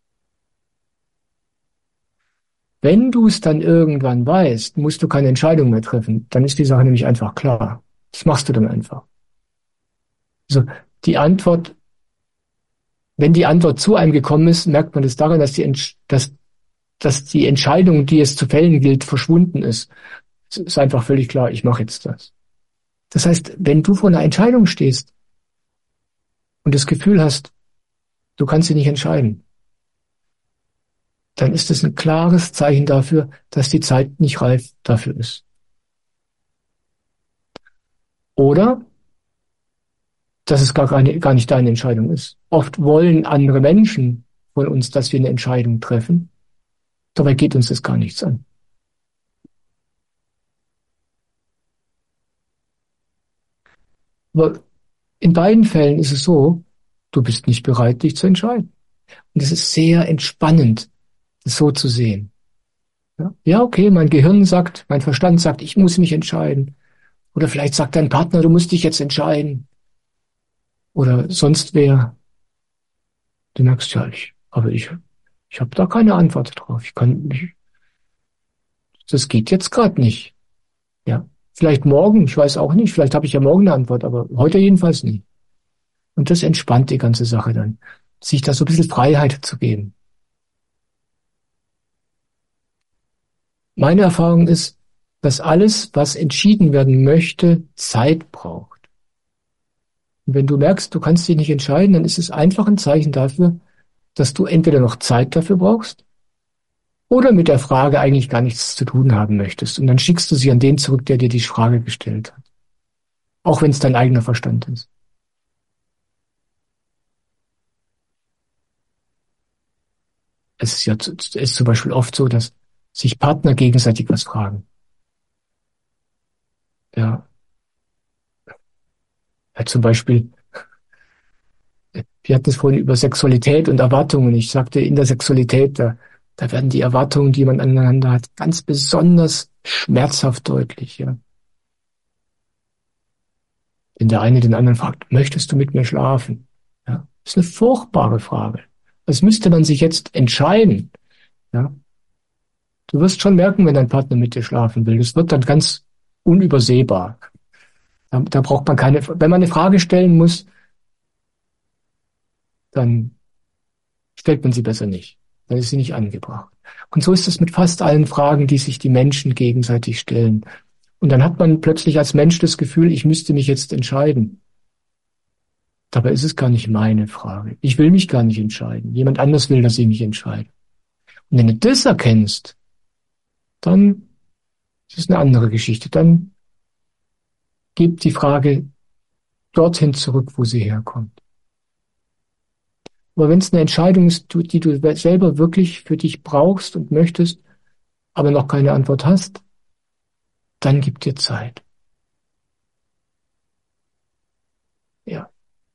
Wenn du es dann irgendwann weißt, musst du keine Entscheidung mehr treffen. Dann ist die Sache nämlich einfach klar. Das machst du dann einfach. Also die Antwort, wenn die Antwort zu einem gekommen ist, merkt man das daran, dass die Entscheidung, die es zu fällen gilt, verschwunden ist. Es ist einfach völlig klar, ich mache jetzt das. Das heißt, wenn du vor einer Entscheidung stehst und das Gefühl hast, du kannst dich nicht entscheiden, dann ist es ein klares Zeichen dafür, dass die Zeit nicht reif dafür ist. Oder dass es gar nicht deine Entscheidung ist. Oft wollen andere Menschen von uns, dass wir eine Entscheidung treffen. Dabei geht uns das gar nichts an. Aber in beiden Fällen ist es so, du bist nicht bereit, dich zu entscheiden. Und es ist sehr entspannend, das so zu sehen. Ja, okay, mein Gehirn sagt, mein Verstand sagt, ich muss mich entscheiden. Oder vielleicht sagt dein Partner, du musst dich jetzt entscheiden. Oder sonst wer. Du merkst ja, ich habe da keine Antwort drauf. Das geht jetzt gerade nicht. Ja, vielleicht morgen, ich weiß auch nicht. Vielleicht habe ich ja morgen eine Antwort, aber heute jedenfalls nicht. Und das entspannt die ganze Sache dann, sich da so ein bisschen Freiheit zu geben. Meine Erfahrung ist, dass alles, was entschieden werden möchte, Zeit braucht. Und wenn du merkst, du kannst dich nicht entscheiden, dann ist es einfach ein Zeichen dafür, dass du entweder noch Zeit dafür brauchst oder mit der Frage eigentlich gar nichts zu tun haben möchtest. Und dann schickst du sie an den zurück, der dir die Frage gestellt hat. Auch wenn es dein eigener Verstand ist. Es ist zum Beispiel oft so, dass sich Partner gegenseitig was fragen. Ja, ja zum Beispiel, wir hatten es vorhin über Sexualität und Erwartungen. Ich sagte, in der Sexualität, da werden die Erwartungen, die man aneinander hat, ganz besonders schmerzhaft deutlich. Ja. Wenn der eine den anderen fragt, möchtest du mit mir schlafen? Ja, das ist eine furchtbare Frage. Das müsste man sich jetzt entscheiden. Ja. Du wirst schon merken, wenn dein Partner mit dir schlafen will. Das wird dann ganz unübersehbar. Da braucht man wenn man eine Frage stellen muss, dann stellt man sie besser nicht. Dann ist sie nicht angebracht. Und so ist es mit fast allen Fragen, die sich die Menschen gegenseitig stellen. Und dann hat man plötzlich als Mensch das Gefühl, ich müsste mich jetzt entscheiden. Dabei ist es gar nicht meine Frage. Ich will mich gar nicht entscheiden. Jemand anders will, dass ich mich entscheide. Und wenn du das erkennst, dann ist es eine andere Geschichte. Dann gib die Frage dorthin zurück, wo sie herkommt. Aber wenn es eine Entscheidung ist, die du selber wirklich für dich brauchst und möchtest, aber noch keine Antwort hast, dann gib dir Zeit. Ja.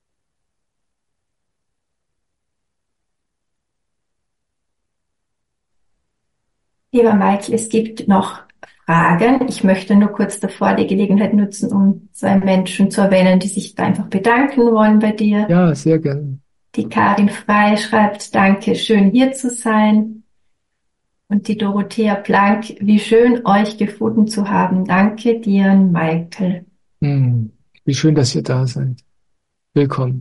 Lieber Michael, es gibt noch Fragen. Ich möchte nur kurz davor die Gelegenheit nutzen, um zwei Menschen zu erwähnen, die sich da einfach bedanken wollen bei dir.
Ja, sehr gerne.
Die Karin Frey schreibt, danke, schön hier zu sein. Und die Dorothea Plank, wie schön euch gefunden zu haben. Danke dir, Michael.
Wie schön, dass ihr da seid. Willkommen.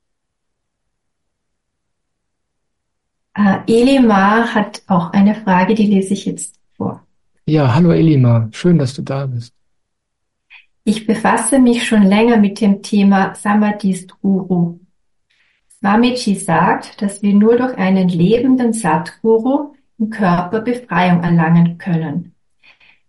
Elimar hat auch eine Frage, die lese ich jetzt vor.
Ja, hallo Elima, schön, dass du da bist.
Ich befasse mich schon länger mit dem Thema Samadhi-Guru. Swamiji sagt, dass wir nur durch einen lebenden Sadguru im Körper Befreiung erlangen können.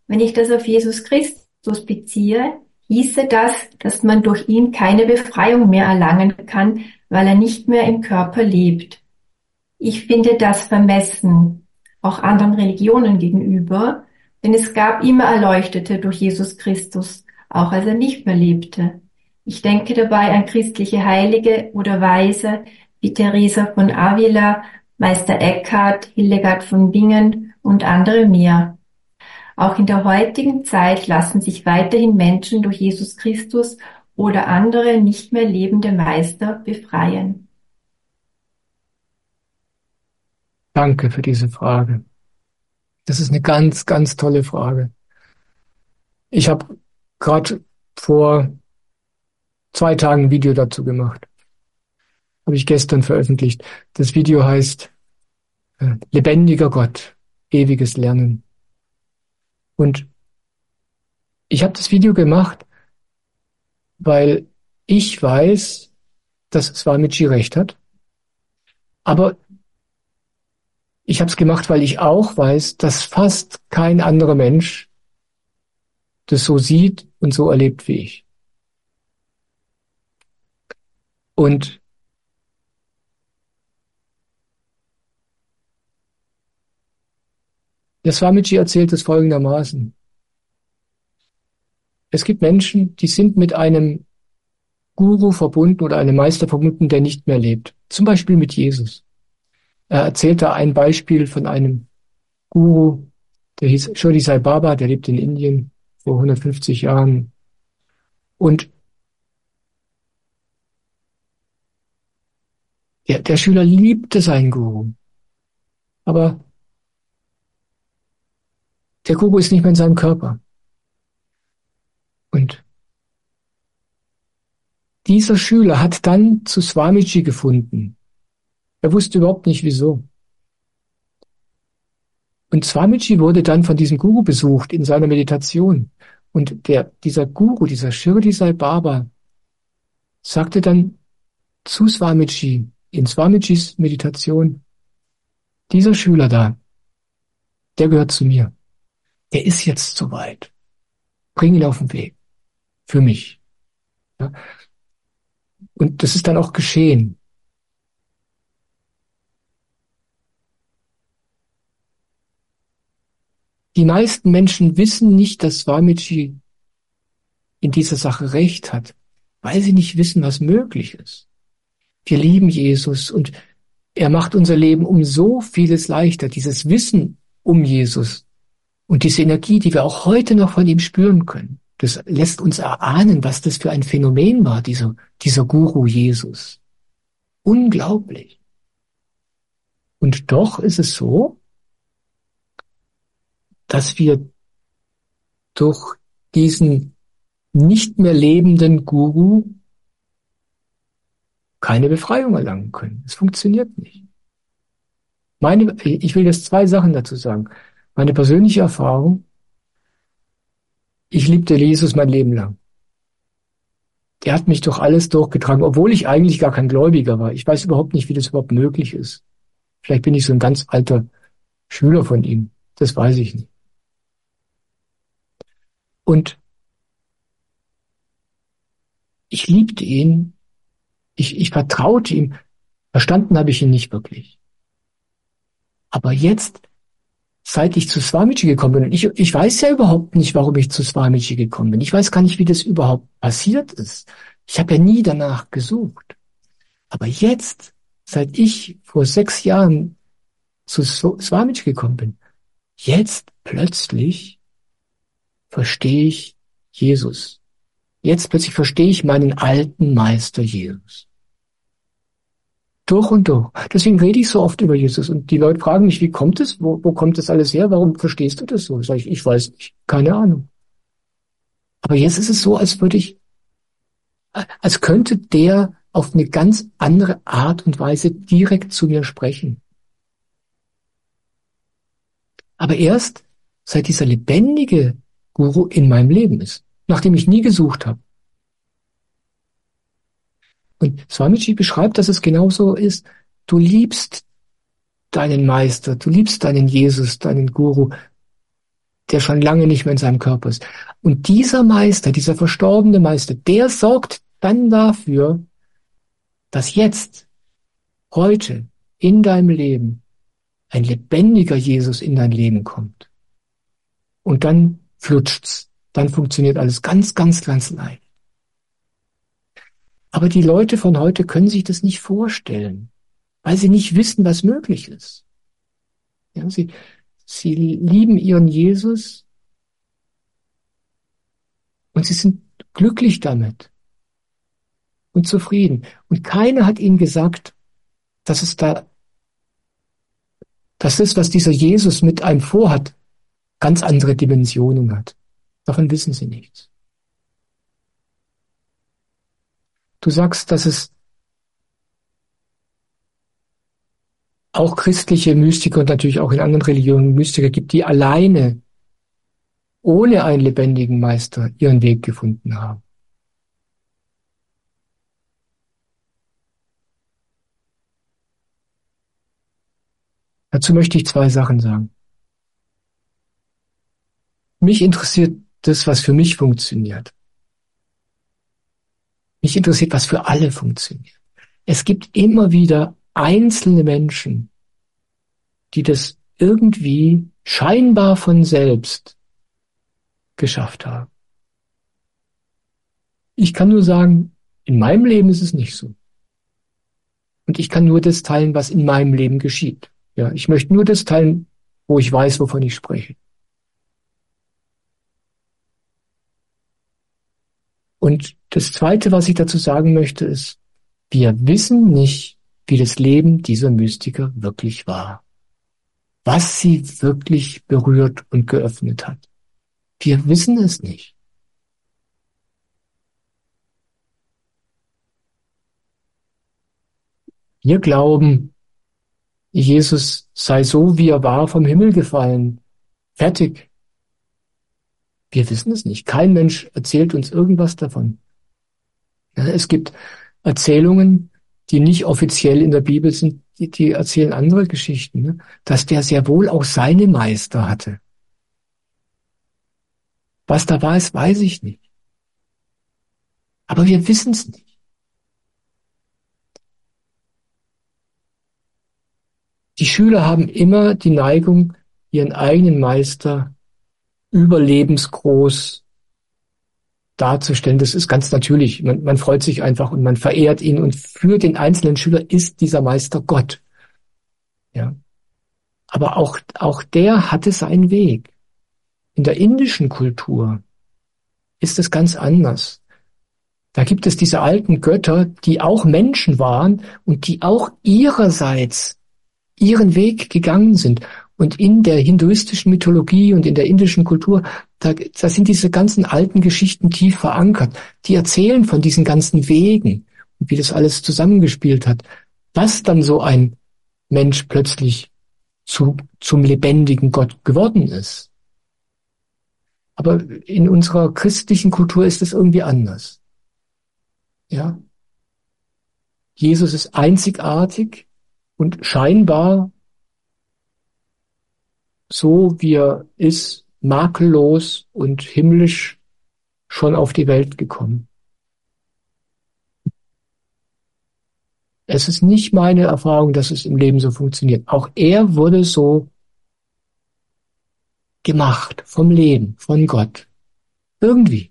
Wenn ich das auf Jesus Christus beziehe, hieße das, dass man durch ihn keine Befreiung mehr erlangen kann, weil er nicht mehr im Körper lebt. Ich finde das vermessen, auch anderen Religionen gegenüber, denn es gab immer Erleuchtete durch Jesus Christus, auch als er nicht mehr lebte. Ich denke dabei an christliche Heilige oder Weise wie Teresa von Avila, Meister Eckhart, Hildegard von Bingen und andere mehr. Auch in der heutigen Zeit lassen sich weiterhin Menschen durch Jesus Christus oder andere nicht mehr lebende Meister befreien.
Danke für diese Frage. Das ist eine ganz, ganz tolle Frage. Ich habe gerade vor 2 Tagen ein Video dazu gemacht. Habe ich gestern veröffentlicht. Das Video heißt Lebendiger Gott, ewiges Lernen. Und ich habe das Video gemacht, weil ich weiß, dass Swamiji recht hat. Aber ich habe es gemacht, weil ich auch weiß, dass fast kein anderer Mensch das so sieht und so erlebt wie ich. Und der Swamiji erzählt es folgendermaßen. Es gibt Menschen, die sind mit einem Guru verbunden oder einem Meister verbunden, der nicht mehr lebt. Zum Beispiel mit Jesus. Er erzählt da ein Beispiel von einem Guru, der hieß Shirdi Sai Baba, der lebt in Indien vor 150 Jahren. Und der Schüler liebte seinen Guru. Aber der Guru ist nicht mehr in seinem Körper. Und dieser Schüler hat dann zu Swamiji gefunden. Er wusste überhaupt nicht wieso. Und Swamiji wurde dann von diesem Guru besucht in seiner Meditation. Und dieser Guru, dieser Shirdi Sai Baba, sagte dann zu Swamiji, in Swamijis Meditation, dieser Schüler da, der gehört zu mir. Der ist jetzt soweit. Bring ihn auf den Weg. Für mich. Ja? Und das ist dann auch geschehen. Die meisten Menschen wissen nicht, dass Swamiji in dieser Sache recht hat, weil sie nicht wissen, was möglich ist. Wir lieben Jesus und er macht unser Leben um so vieles leichter. Dieses Wissen um Jesus und diese Energie, die wir auch heute noch von ihm spüren können, das lässt uns erahnen, was das für ein Phänomen war, dieser Guru Jesus. Unglaublich. Und doch ist es so, dass wir durch diesen nicht mehr lebenden Guru keine Befreiung erlangen können. Es funktioniert nicht. Ich will jetzt 2 Sachen dazu sagen. Meine persönliche Erfahrung, ich liebte Jesus mein Leben lang. Der hat mich durch alles durchgetragen, obwohl ich eigentlich gar kein Gläubiger war. Ich weiß überhaupt nicht, wie das überhaupt möglich ist. Vielleicht bin ich so ein ganz alter Schüler von ihm. Das weiß ich nicht. Und ich liebte ihn. Ich vertraute ihm. Verstanden habe ich ihn nicht wirklich. Aber jetzt, seit ich zu Swamiji gekommen bin, und ich weiß ja überhaupt nicht, warum ich zu Swamiji gekommen bin. Ich weiß gar nicht, wie das überhaupt passiert ist. Ich habe ja nie danach gesucht. Aber jetzt, seit ich vor 6 Jahren zu Swamiji gekommen bin, jetzt plötzlich verstehe ich Jesus. Jetzt plötzlich verstehe ich meinen alten Meister Jesus. Durch und durch. Deswegen rede ich so oft über Jesus. Und die Leute fragen mich, wie kommt es? Wo kommt das alles her? Warum verstehst du das so? Sag ich weiß nicht. Keine Ahnung. Aber jetzt ist es so, als könnte der auf eine ganz andere Art und Weise direkt zu mir sprechen. Aber erst, seit dieser lebendige Guru in meinem Leben ist. Nachdem ich nie gesucht habe. Und Swamiji beschreibt, dass es genauso ist. Du liebst deinen Meister, du liebst deinen Jesus, deinen Guru. der schon lange nicht mehr in seinem Körper ist. Und dieser Meister, dieser verstorbene Meister, der sorgt dann dafür, dass jetzt, heute, in deinem Leben, ein lebendiger Jesus in dein Leben kommt. Und dann flutscht's. Dann funktioniert alles ganz, ganz, ganz leicht. Aber die Leute von heute können sich das nicht vorstellen, weil sie nicht wissen, was möglich ist. Ja, sie lieben ihren Jesus und sie sind glücklich damit und zufrieden. Und keiner hat ihnen gesagt, dass das, was dieser Jesus mit einem vorhat, ganz andere Dimensionen hat. Davon wissen sie nichts. Du sagst, dass es auch christliche Mystiker und natürlich auch in anderen Religionen Mystiker gibt, die alleine, ohne einen lebendigen Meister, ihren Weg gefunden haben. Dazu möchte ich zwei Sachen sagen. Mich interessiert das, was für mich funktioniert. Mich interessiert, was für alle funktioniert. Es gibt immer wieder einzelne Menschen, die das irgendwie scheinbar von selbst geschafft haben. Ich kann nur sagen, in meinem Leben ist es nicht so. Und ich kann nur das teilen, was in meinem Leben geschieht. Ja, ich möchte nur das teilen, wo ich weiß, wovon ich spreche. Und das Zweite, was ich dazu sagen möchte, ist, wir wissen nicht, wie das Leben dieser Mystiker wirklich war. Was sie wirklich berührt und geöffnet hat. Wir wissen es nicht. Wir glauben, Jesus sei so, wie er war, vom Himmel gefallen. Fertig. Wir wissen es nicht. Kein Mensch erzählt uns irgendwas davon. Ja, es gibt Erzählungen, die nicht offiziell in der Bibel sind, die erzählen andere Geschichten, ne? Dass der sehr wohl auch seine Meister hatte. Was da war, weiß ich nicht. Aber wir wissen es nicht. Die Schüler haben immer die Neigung, ihren eigenen Meister überlebensgroß darzustellen. Das ist ganz natürlich. Man freut sich einfach und man verehrt ihn. Und für den einzelnen Schüler ist dieser Meister Gott. Ja. Aber auch der hatte seinen Weg. In der indischen Kultur ist es ganz anders. Da gibt es diese alten Götter, die auch Menschen waren und die auch ihrerseits ihren Weg gegangen sind. Und in der hinduistischen Mythologie und in der indischen Kultur, da sind diese ganzen alten Geschichten tief verankert. Die erzählen von diesen ganzen Wegen und wie das alles zusammengespielt hat. Was dann so ein Mensch plötzlich zum lebendigen Gott geworden ist. Aber in unserer christlichen Kultur ist es irgendwie anders. Ja. Jesus ist einzigartig und scheinbar so, wie er ist, makellos und himmlisch schon auf die Welt gekommen. Es ist nicht meine Erfahrung, dass es im Leben so funktioniert. Auch er wurde so gemacht vom Leben, von Gott. Irgendwie.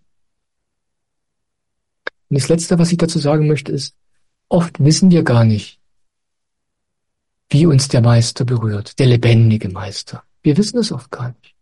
Und das Letzte, was ich dazu sagen möchte, ist, oft wissen wir gar nicht, wie uns der Meister berührt, der lebendige Meister. Wir wissen es oft gar nicht.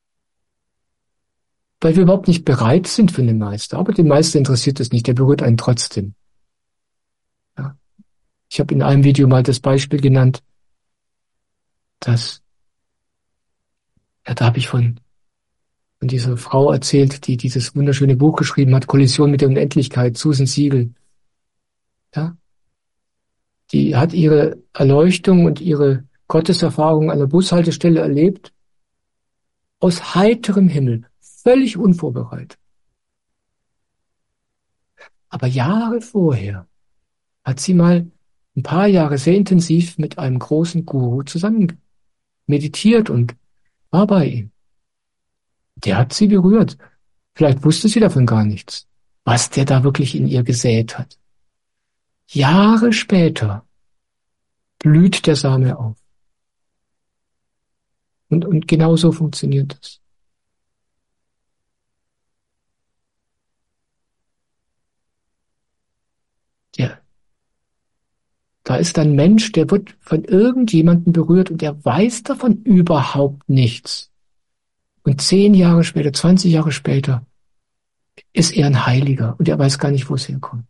Weil wir überhaupt nicht bereit sind für den Meister. Aber den Meister interessiert es nicht, der berührt einen trotzdem. Ja. Ich habe in einem Video mal das Beispiel genannt, dass, ja, da habe ich von dieser Frau erzählt, die dieses wunderschöne Buch geschrieben hat, Kollision mit der Unendlichkeit, Susan Siegel. Ja. Die hat ihre Erleuchtung und ihre Gotteserfahrung an der Bushaltestelle erlebt, aus heiterem Himmel, völlig unvorbereitet. Aber Jahre vorher hat sie mal ein paar Jahre sehr intensiv mit einem großen Guru zusammen meditiert und war bei ihm. Der hat sie berührt. Vielleicht wusste sie davon gar nichts, was der da wirklich in ihr gesät hat. Jahre später blüht der Same auf. Und genau so funktioniert das. Ja. Da ist ein Mensch, der wird von irgendjemandem berührt und der weiß davon überhaupt nichts. Und 10 Jahre später, 20 Jahre später, ist er ein Heiliger und er weiß gar nicht, wo es herkommt.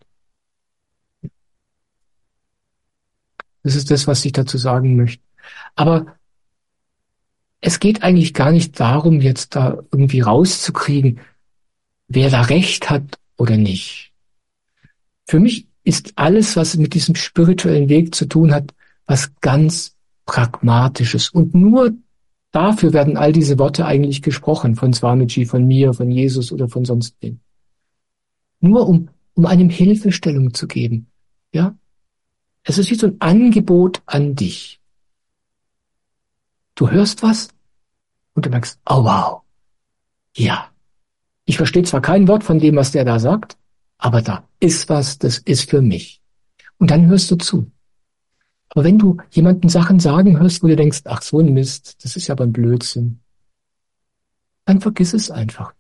Das ist das, was ich dazu sagen möchte. Aber es geht eigentlich gar nicht darum, jetzt da irgendwie rauszukriegen, wer da recht hat oder nicht. Für mich ist alles, was mit diesem spirituellen Weg zu tun hat, was ganz Pragmatisches. Und nur dafür werden all diese Worte eigentlich gesprochen, von Swamiji, von mir, von Jesus oder von sonst wem. Nur um einem Hilfestellung zu geben. Ja? Es ist wie so ein Angebot an dich. Du hörst was und du merkst, oh wow, ja. Ich verstehe zwar kein Wort von dem, was der da sagt, aber da ist was, das ist für mich. Und dann hörst du zu. Aber wenn du jemanden Sachen sagen hörst, wo du denkst, ach so ein Mist, das ist ja aber ein Blödsinn, dann vergiss es einfach.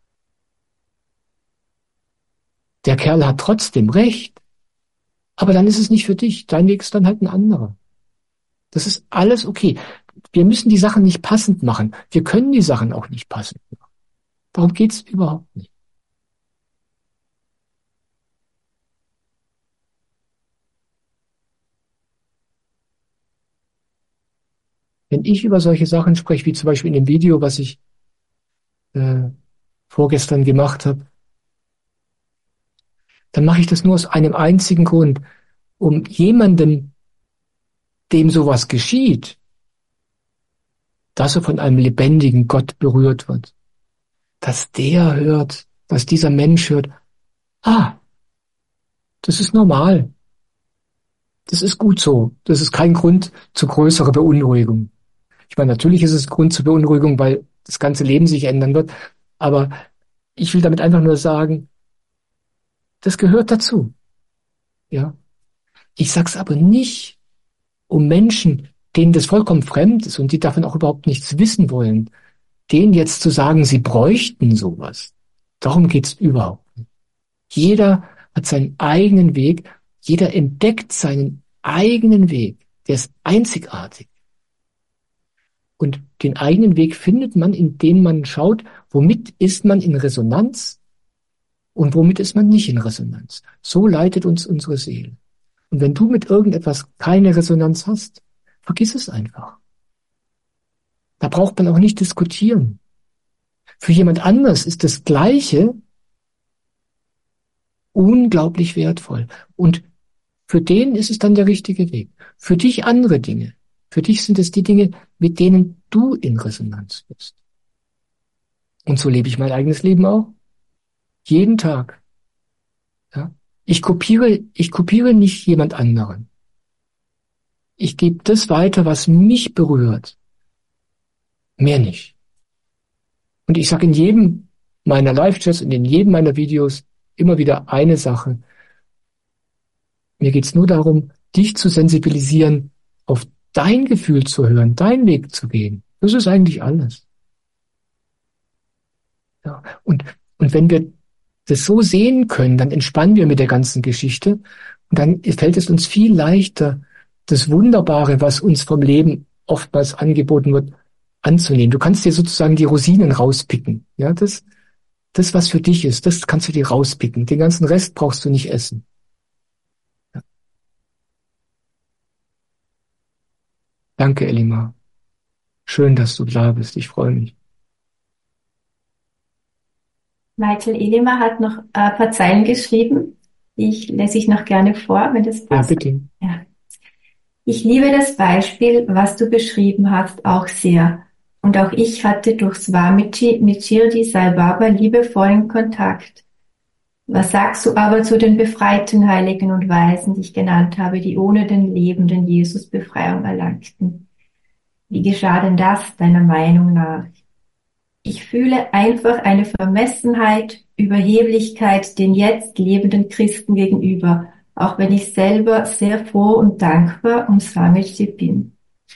Der Kerl hat trotzdem recht, aber dann ist es nicht für dich. Dein Weg ist dann halt ein anderer. Das ist alles okay. Wir müssen die Sachen nicht passend machen. Wir können die Sachen auch nicht passend machen. Darum geht's überhaupt nicht. Wenn ich über solche Sachen spreche, wie zum Beispiel in dem Video, was ich vorgestern gemacht habe, dann mache ich das nur aus einem einzigen Grund, um jemandem, dem sowas geschieht, dass er von einem lebendigen Gott berührt wird, dass der hört, dass dieser Mensch hört, ah, das ist normal, das ist gut so, das ist kein Grund zu größerer Beunruhigung. Ich meine, natürlich ist es Grund zur Beunruhigung, weil das ganze Leben sich ändern wird, aber ich will damit einfach nur sagen, das gehört dazu. Ja. Ich sag's aber nicht, um Menschen, denen das vollkommen fremd ist und die davon auch überhaupt nichts wissen wollen, denen jetzt zu sagen, sie bräuchten sowas. Darum geht's überhaupt nicht. Jeder hat seinen eigenen Weg, jeder entdeckt seinen eigenen Weg, der ist einzigartig. Und den eigenen Weg findet man, indem man schaut, womit ist man in Resonanz und womit ist man nicht in Resonanz. So leitet uns unsere Seele. Und wenn du mit irgendetwas keine Resonanz hast, vergiss es einfach. Da braucht man auch nicht diskutieren. Für jemand anderes ist das Gleiche unglaublich wertvoll. Und für den ist es dann der richtige Weg. Für dich andere Dinge. Für dich sind es die Dinge, mit denen du in Resonanz bist. Und so lebe ich mein eigenes Leben auch. Jeden Tag. Ja? Ich kopiere nicht jemand anderen. Ich gebe das weiter, was mich berührt. Mehr nicht. Und ich sage in jedem meiner Live-Chats und in jedem meiner Videos immer wieder eine Sache. Mir geht's nur darum, dich zu sensibilisieren, auf dein Gefühl zu hören, deinen Weg zu gehen. Das ist eigentlich alles. Ja. Und wenn wir das so sehen können, dann entspannen wir mit der ganzen Geschichte und dann fällt es uns viel leichter, das Wunderbare, was uns vom Leben oftmals angeboten wird, anzunehmen. Du kannst dir sozusagen die Rosinen rauspicken. Ja, das, was für dich ist, das kannst du dir rauspicken. Den ganzen Rest brauchst du nicht essen. Ja. Danke, Elimar. Schön, dass du da bist. Ich freue mich.
Michael Elimar hat noch ein paar Zeilen geschrieben. Die lese ich noch gerne vor, wenn das passt.
Ja, bitte.
Ja. Ich liebe das Beispiel, was du beschrieben hast, auch sehr. Und auch ich hatte durch Swamiji mit Shirdi Sai Baba liebevollen Kontakt. Was sagst du aber zu den befreiten Heiligen und Weisen, die ich genannt habe, die ohne den lebenden Jesus Befreiung erlangten? Wie geschah denn das, deiner Meinung nach? Ich fühle einfach eine Vermessenheit, Überheblichkeit den jetzt lebenden Christen gegenüber, auch wenn ich selber sehr froh und dankbar ums Fellowship bin.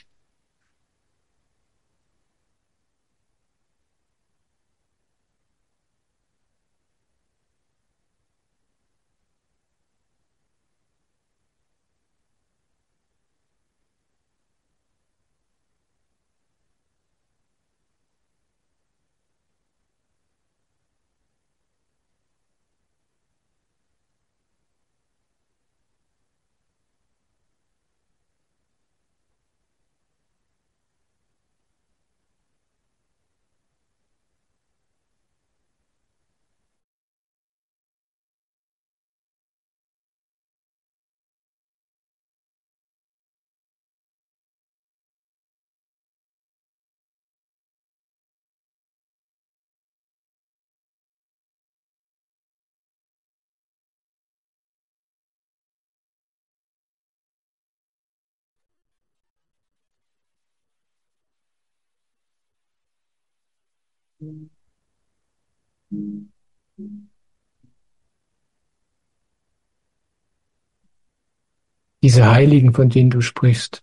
Diese Heiligen, von denen du sprichst,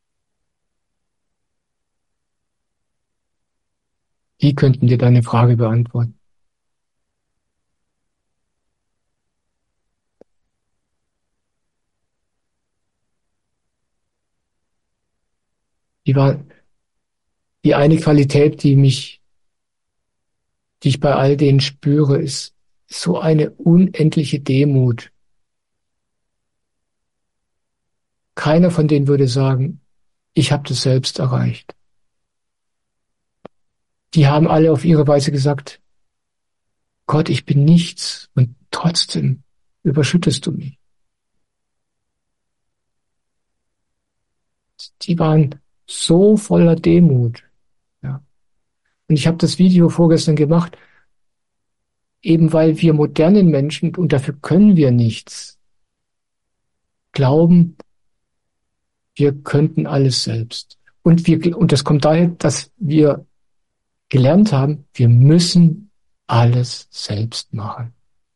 die könnten dir deine Frage beantworten. Die war die eine Qualität, die ich bei all denen spüre, ist so eine unendliche Demut. Keiner von denen würde sagen, ich habe das selbst erreicht. Die haben alle auf ihre Weise gesagt, Gott, ich bin nichts und trotzdem überschüttest du mich. Die waren so voller Demut. Ja. Und ich habe das Video vorgestern gemacht, eben weil wir modernen Menschen, und dafür können wir nichts, glauben, wir könnten alles selbst. Und das kommt daher, dass wir gelernt haben, wir müssen alles selbst machen.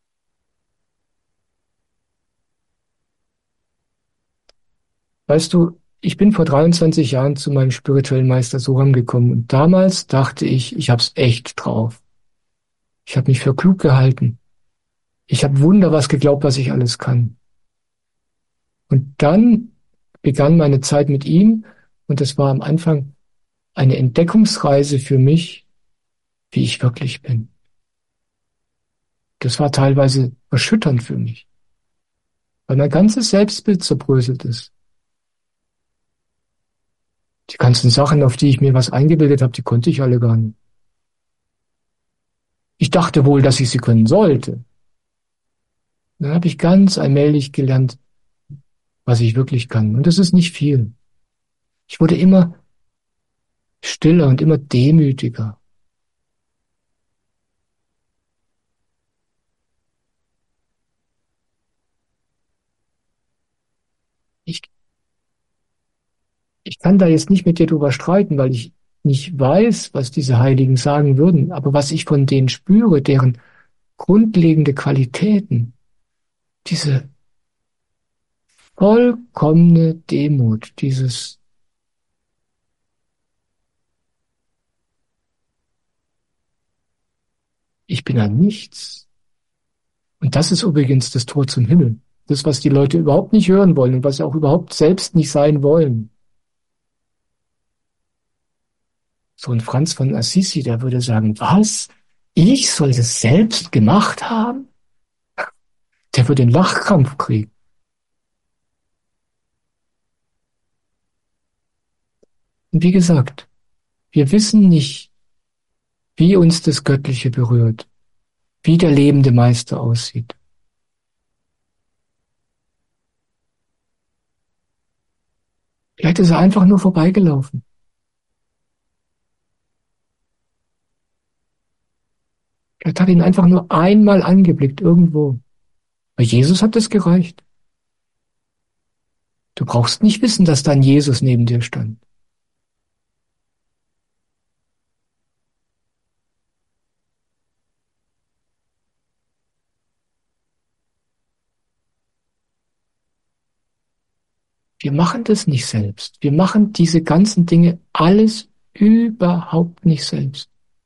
Weißt du, ich bin vor 23 Jahren zu meinem spirituellen Meister Soham gekommen und damals dachte ich habe es echt drauf. Ich habe mich für klug gehalten. Ich habe Wunder was geglaubt, was ich alles kann. Und dann begann meine Zeit mit ihm und das war am Anfang eine Entdeckungsreise für mich, wie ich wirklich bin. Das war teilweise erschütternd für mich, weil mein ganzes Selbstbild zerbröselt ist. Die ganzen Sachen, auf die ich mir was eingebildet habe, die konnte ich alle gar nicht. Ich dachte wohl, dass ich sie können sollte. Dann habe ich ganz allmählich gelernt, was ich wirklich kann. Und das ist nicht viel. Ich wurde immer stiller und immer demütiger. Ich, ich kann da jetzt nicht mit dir drüber streiten, weil ich nicht weiß, was diese Heiligen sagen würden. Aber was ich von denen spüre, deren grundlegende Qualitäten, diese vollkommene Demut, dieses Ich bin ein Nichts. Und das ist übrigens das Tor zum Himmel. Das, was die Leute überhaupt nicht hören wollen und was sie auch überhaupt selbst nicht sein wollen. So ein Franz von Assisi, der würde sagen, was? Ich soll das selbst gemacht haben? Der würde einen Lachkrampf kriegen. Und wie gesagt, wir wissen nicht, wie uns das Göttliche berührt, wie der lebende Meister aussieht. Vielleicht ist er einfach nur vorbeigelaufen. Vielleicht hat ihn einfach nur einmal angeblickt irgendwo. Bei Jesus hat es gereicht. Du brauchst nicht wissen, dass da ein Jesus neben dir stand. Wir machen das nicht selbst. Wir machen diese ganzen Dinge alles überhaupt nicht selbst.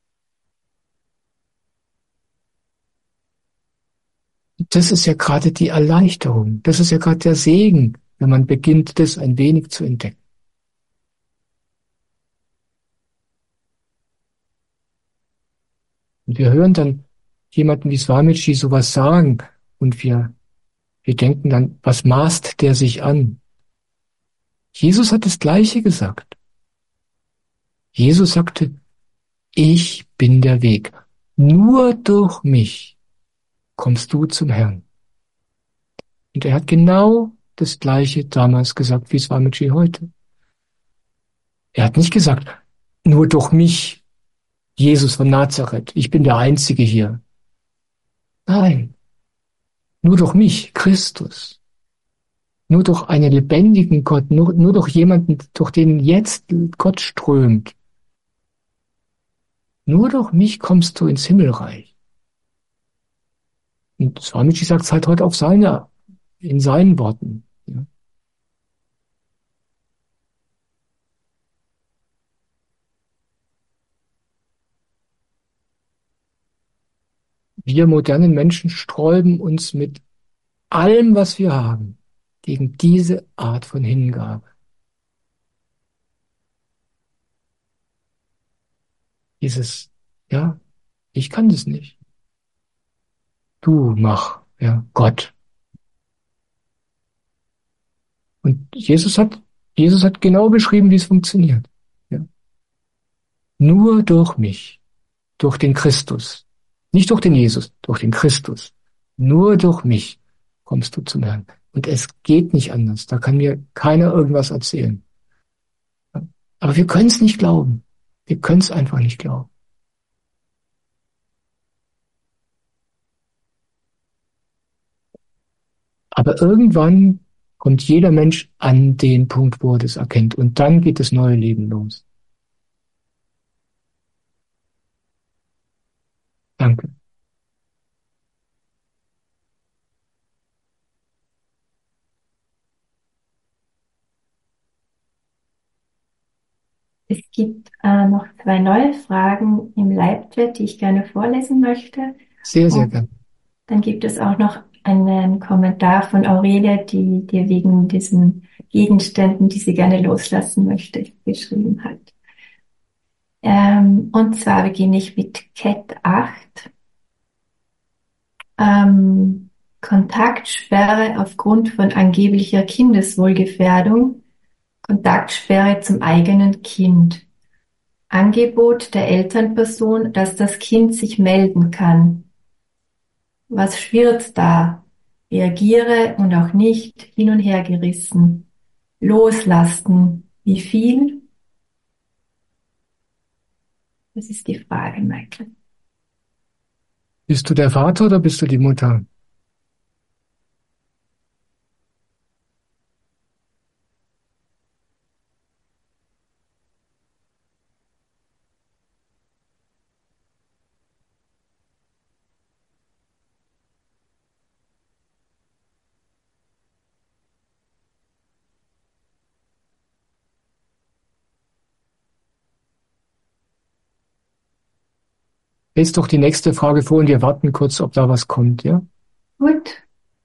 Das ist ja gerade die Erleichterung. Das ist ja gerade der Segen, wenn man beginnt, das ein wenig zu entdecken. Und wir hören dann jemanden wie Swamiji sowas sagen und wir denken dann, was maßt der sich an? Jesus hat das Gleiche gesagt. Jesus sagte, ich bin der Weg. Nur durch mich kommst du zum Herrn. Und er hat genau das Gleiche damals gesagt, wie Swamiji heute. Er hat nicht gesagt, nur durch mich, Jesus von Nazareth, ich bin der Einzige hier. Nein, nur durch mich, Christus. Nur durch einen lebendigen Gott, nur durch jemanden, durch den jetzt Gott strömt. Nur durch mich kommst du ins Himmelreich. Und Swamiji sagt es halt heute auf in seinen Worten. Ja. Wir modernen Menschen sträuben uns mit allem, was wir haben, gegen diese Art von Hingabe. Dieses, ja, ich kann das nicht. Du mach, ja, Gott. Und Jesus hat genau beschrieben, wie es funktioniert. Ja. Nur durch mich, durch den Christus. Nicht durch den Jesus, durch den Christus. Nur durch mich kommst du zum Herrn. Und es geht nicht anders. Da kann mir keiner irgendwas erzählen. Aber wir können es nicht glauben. Wir können es einfach nicht glauben. Aber irgendwann kommt jeder Mensch an den Punkt, wo er das erkennt. Und dann geht das neue Leben los. Danke.
Es gibt noch zwei neue Fragen im Live-Chat, die ich gerne vorlesen möchte.
Sehr, sehr
Und
gerne.
dann gibt es auch noch einen Kommentar von Aurelia, die dir wegen diesen Gegenständen, die sie gerne loslassen möchte, geschrieben hat. Und zwar beginne ich mit Cat 8. Kontaktsperre aufgrund von angeblicher Kindeswohlgefährdung. Kontaktsperre zum eigenen Kind. Angebot der Elternperson, dass das Kind sich melden kann. Was schwirrt da? Reagiere und auch nicht, hin und her gerissen. Loslassen. Wie viel? Das ist die Frage, Michael.
Bist du der Vater oder bist du die Mutter? Lies doch die nächste Frage vor und wir warten kurz, ob da was kommt, ja?
Gut.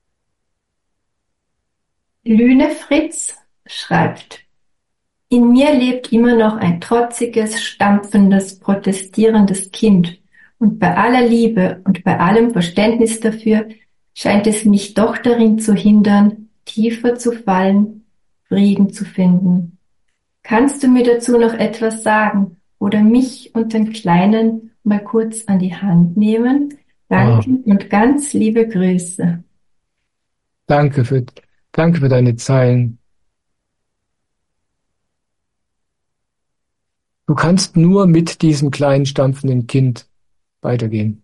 Lüne Fritz schreibt: In mir lebt immer noch ein trotziges, stampfendes, protestierendes Kind, und bei aller Liebe und bei allem Verständnis dafür scheint es mich doch darin zu hindern, tiefer zu fallen, Frieden zu finden. Kannst du mir dazu noch etwas sagen oder mich und den Kleinen mal kurz an die Hand nehmen? Danke und ganz liebe Grüße.
Danke für deine Zeilen. Du kannst nur mit diesem kleinen, stampfenden Kind weitergehen.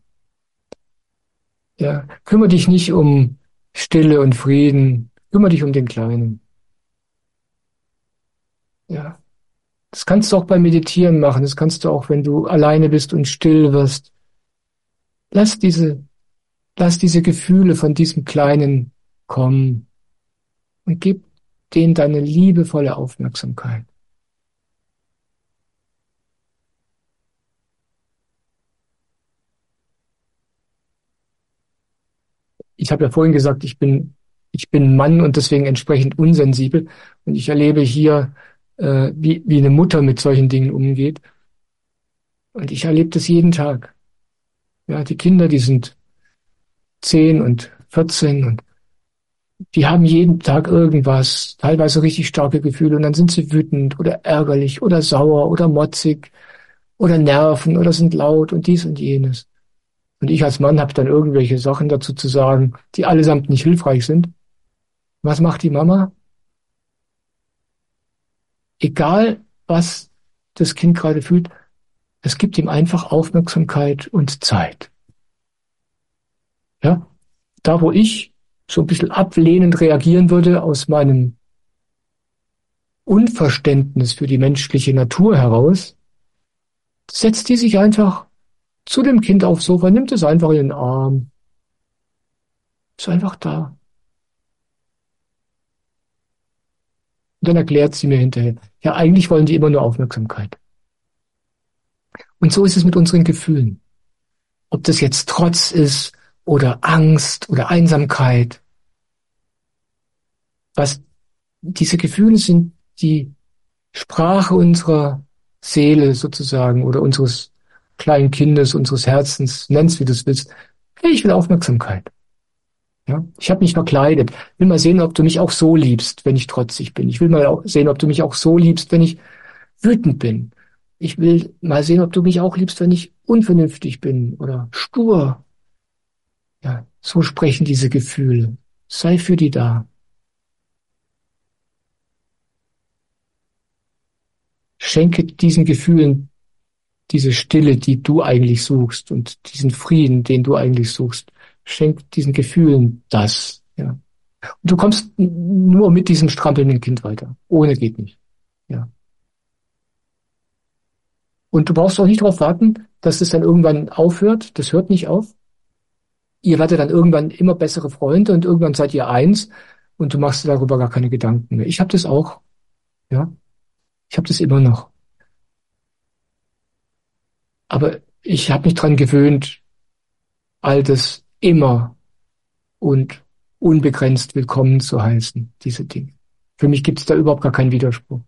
Ja, kümmere dich nicht um Stille und Frieden. Kümmere dich um den Kleinen. Ja. Das kannst du auch beim Meditieren machen. Das kannst du auch, wenn du alleine bist und still wirst. Lass diese Gefühle von diesem Kleinen kommen und gib denen deine liebevolle Aufmerksamkeit. Ich habe ja vorhin gesagt, ich bin Mann und deswegen entsprechend unsensibel. Und ich erlebe hier, wie eine Mutter mit solchen Dingen umgeht. Und ich erlebe das jeden Tag. Ja, die Kinder, die sind 10 und 14 und die haben jeden Tag irgendwas, teilweise richtig starke Gefühle und dann sind sie wütend oder ärgerlich oder sauer oder motzig oder nerven oder sind laut und dies und jenes. Und ich als Mann habe dann irgendwelche Sachen dazu zu sagen, die allesamt nicht hilfreich sind. Was macht die Mama? Egal, was das Kind gerade fühlt, es gibt ihm einfach Aufmerksamkeit und Zeit. Ja, da wo ich so ein bisschen ablehnend reagieren würde aus meinem Unverständnis für die menschliche Natur heraus, setzt die sich einfach zu dem Kind aufs Sofa, nimmt es einfach in den Arm, ist einfach da. Und dann erklärt sie mir hinterher, ja, eigentlich wollen die immer nur Aufmerksamkeit. Und so ist es mit unseren Gefühlen. Ob das jetzt Trotz ist oder Angst oder Einsamkeit. Was diese Gefühle sind, die Sprache unserer Seele sozusagen oder unseres kleinen Kindes, unseres Herzens, nenn's wie du es willst. Hey, ich will Aufmerksamkeit. Ja, ich habe mich verkleidet. Will mal sehen, ob du mich auch so liebst, wenn ich trotzig bin. Ich will mal auch sehen, ob du mich auch so liebst, wenn ich wütend bin. Ich will mal sehen, ob du mich auch liebst, wenn ich unvernünftig bin oder stur. Ja, so sprechen diese Gefühle. Sei für die da. Schenke diesen Gefühlen diese Stille, die du eigentlich suchst und diesen Frieden, den du eigentlich suchst. Schenk diesen Gefühlen das. Ja. Und du kommst nur mit diesem strampelnden Kind weiter. Ohne geht nicht. Ja. Und du brauchst auch nicht darauf warten, dass es dann irgendwann aufhört. Das hört nicht auf. Ihr werdet dann irgendwann immer bessere Freunde und irgendwann seid ihr eins und du machst dir darüber gar keine Gedanken mehr. Ich habe das auch. Ja. Ich habe das immer noch. Aber ich habe mich dran gewöhnt, all das immer und unbegrenzt willkommen zu heißen, diese Dinge. Für mich gibt es da überhaupt gar keinen Widerspruch.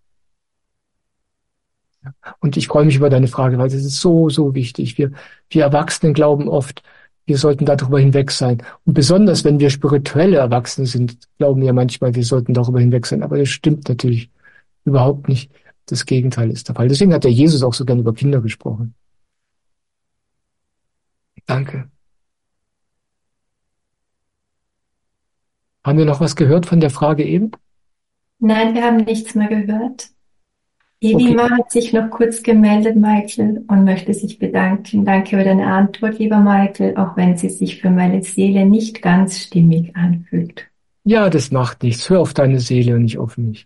Und ich freue mich über deine Frage, weil das ist so, so wichtig. Wir Erwachsenen glauben oft, wir sollten darüber hinweg sein. Und besonders, wenn wir spirituelle Erwachsene sind, glauben wir manchmal, wir sollten darüber hinweg sein. Aber das stimmt natürlich überhaupt nicht. Das Gegenteil ist der Fall. Deswegen hat der Jesus auch so gern über Kinder gesprochen. Danke. Haben wir noch was gehört von der Frage eben?
Nein, wir haben nichts mehr gehört. Edima
Okay.
hat sich noch kurz gemeldet, Michael, und möchte sich bedanken. Danke für deine Antwort, lieber Michael, auch wenn sie sich für meine Seele nicht ganz stimmig anfühlt.
Ja, das macht nichts. Hör auf deine Seele und nicht auf mich.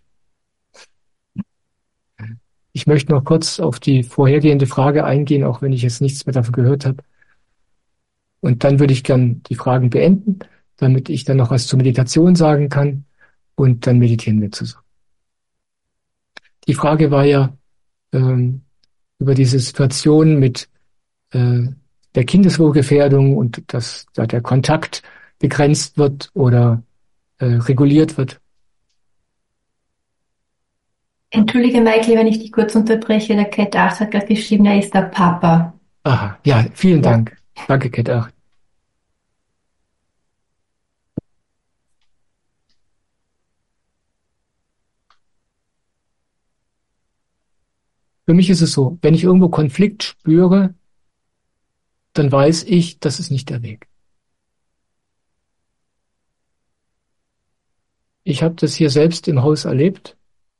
Ich möchte noch kurz auf die vorhergehende Frage eingehen, auch wenn ich jetzt nichts mehr davon gehört habe. Und dann würde ich gern die Fragen beenden, damit ich dann noch was zur Meditation sagen kann. Und dann meditieren wir zusammen. Die Frage war ja über diese Situation mit der Kindeswohlgefährdung und dass da der Kontakt begrenzt wird oder reguliert wird.
Entschuldige, Michael, wenn ich dich kurz unterbreche. Der Cat 8 hat gerade geschrieben, er ist der Papa.
Aha, ja, vielen
Ja.
Dank. Danke, Cat 8. Für mich ist es so, wenn ich irgendwo Konflikt spüre, dann weiß ich, das ist nicht der Weg. Ich habe das hier selbst im Haus erlebt.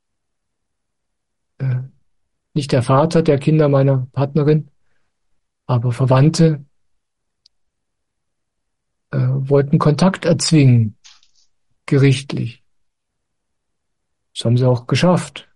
Äh, Nicht der Vater der Kinder meiner Partnerin, aber Verwandte wollten Kontakt erzwingen, gerichtlich. Das haben sie auch geschafft.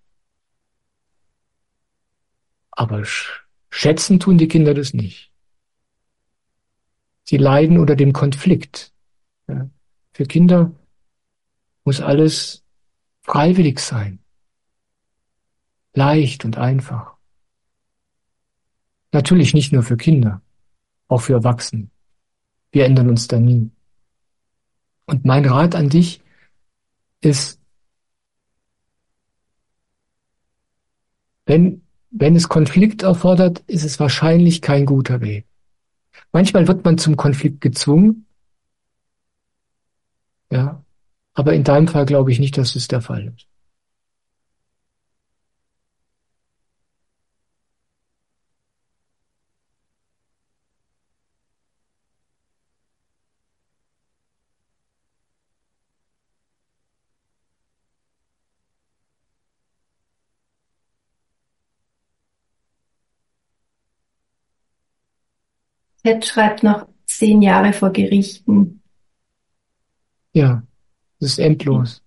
Aber schätzen tun die Kinder das nicht. Sie leiden unter dem Konflikt. Ja. Für Kinder muss alles freiwillig sein, leicht und einfach. Natürlich nicht nur für Kinder, auch für Erwachsene. Wir ändern uns da nie. Und mein Rat an dich ist, wenn es Konflikt erfordert, ist es wahrscheinlich kein guter Weg. Manchmal wird man zum Konflikt gezwungen, ja, aber in deinem Fall glaube ich nicht, dass es der Fall ist.
Ted schreibt noch 10 Jahre vor Gerichten.
Ja, es ist endlos.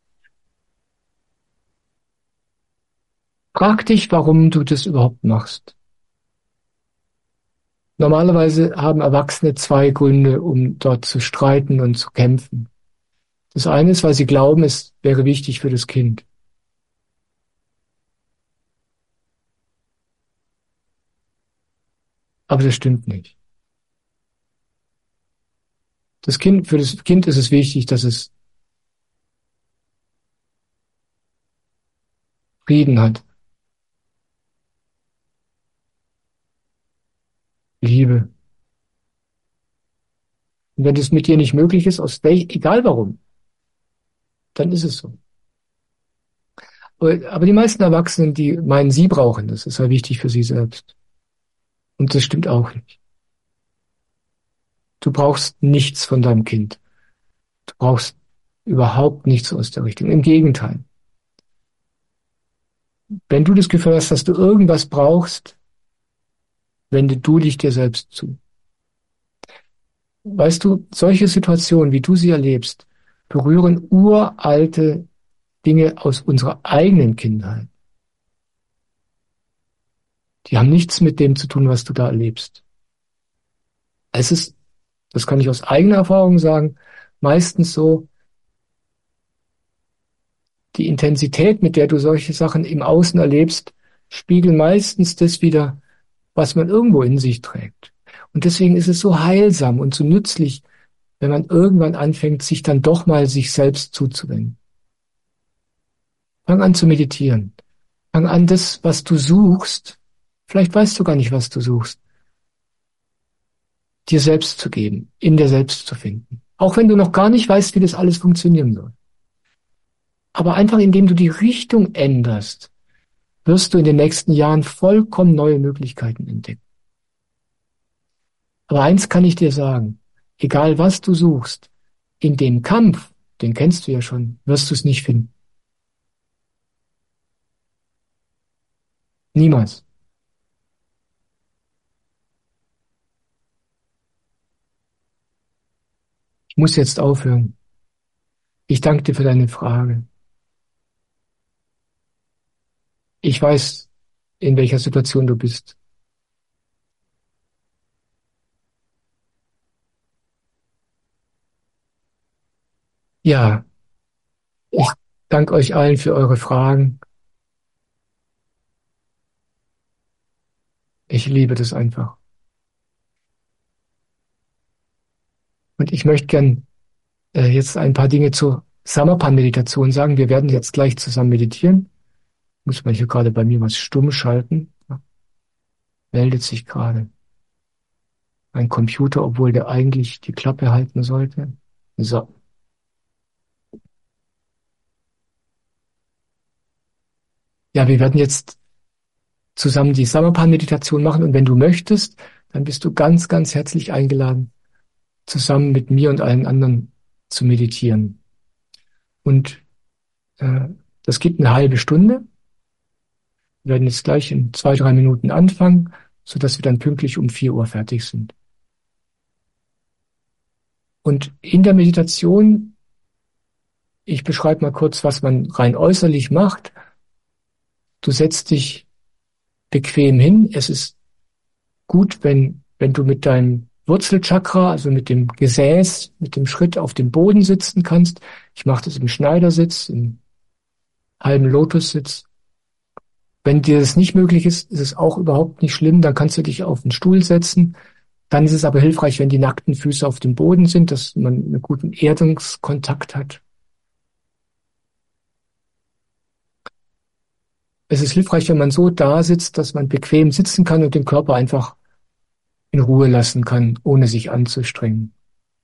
Frag dich, warum du das überhaupt machst. Normalerweise haben Erwachsene 2 Gründe, um dort zu streiten und zu kämpfen. Das eine ist, weil sie glauben, es wäre wichtig für das Kind. Aber das stimmt nicht. Für das Kind ist es wichtig, dass es Frieden hat, Liebe. Und wenn das mit dir nicht möglich ist, egal warum, dann ist es so. Aber die meisten Erwachsenen, die meinen, sie brauchen das, ist ja wichtig für sie selbst. Und das stimmt auch nicht. Du brauchst nichts von deinem Kind. Du brauchst überhaupt nichts aus der Richtung. Im Gegenteil. Wenn du das Gefühl hast, dass du irgendwas brauchst, wende du dich dir selbst zu. Weißt du, solche Situationen, wie du sie erlebst, berühren uralte Dinge aus unserer eigenen Kindheit. Die haben nichts mit dem zu tun, was du da erlebst. Es ist, das kann ich aus eigener Erfahrung sagen, meistens so, die Intensität, mit der du solche Sachen im Außen erlebst, spiegeln meistens das wider, was man irgendwo in sich trägt. Und deswegen ist es so heilsam und so nützlich, wenn man irgendwann anfängt, sich dann doch mal sich selbst zuzuwenden. Fang an zu meditieren. Fang an, das, was du suchst, vielleicht weißt du gar nicht, was du suchst, dir selbst zu geben, in dir selbst zu finden. Auch wenn du noch gar nicht weißt, wie das alles funktionieren soll. Aber einfach indem du die Richtung änderst, wirst du in den nächsten Jahren vollkommen neue Möglichkeiten entdecken. Aber eins kann ich dir sagen, egal was du suchst, in dem Kampf, den kennst du ja schon, wirst du es nicht finden. Niemals. Ich muss jetzt aufhören. Ich danke dir für deine Frage. Ich weiß, in welcher Situation du bist. Ja, ich danke euch allen für eure Fragen. Ich liebe das einfach. Und ich möchte gern jetzt ein paar Dinge zur Samarpan-Meditation sagen. Wir werden jetzt gleich zusammen meditieren. Muss man hier gerade bei mir was stumm schalten. Ja, meldet sich gerade ein Computer, obwohl der eigentlich die Klappe halten sollte. So. Ja, wir werden jetzt zusammen die Samarpan-Meditation machen. Und wenn du möchtest, dann bist du ganz, ganz herzlich eingeladen, zusammen mit mir und allen anderen zu meditieren. Und äh, das geht eine halbe Stunde. Wir werden jetzt gleich in 2, 3 Minuten anfangen, sodass wir dann pünktlich um 4 Uhr fertig sind. Und in der Meditation, ich beschreibe mal kurz, was man rein äußerlich macht. Du setzt dich bequem hin. Es ist gut, wenn du mit deinem Wurzelchakra, also mit dem Gesäß, mit dem Schritt auf dem Boden sitzen kannst. Ich mache das im Schneidersitz, im halben Lotussitz. Wenn dir das nicht möglich ist, ist es auch überhaupt nicht schlimm. Dann kannst du dich auf den Stuhl setzen. Dann ist es aber hilfreich, wenn die nackten Füße auf dem Boden sind, dass man einen guten Erdungskontakt hat. Es ist hilfreich, wenn man so da sitzt, dass man bequem sitzen kann und den Körper einfach in Ruhe lassen kann, ohne sich anzustrengen.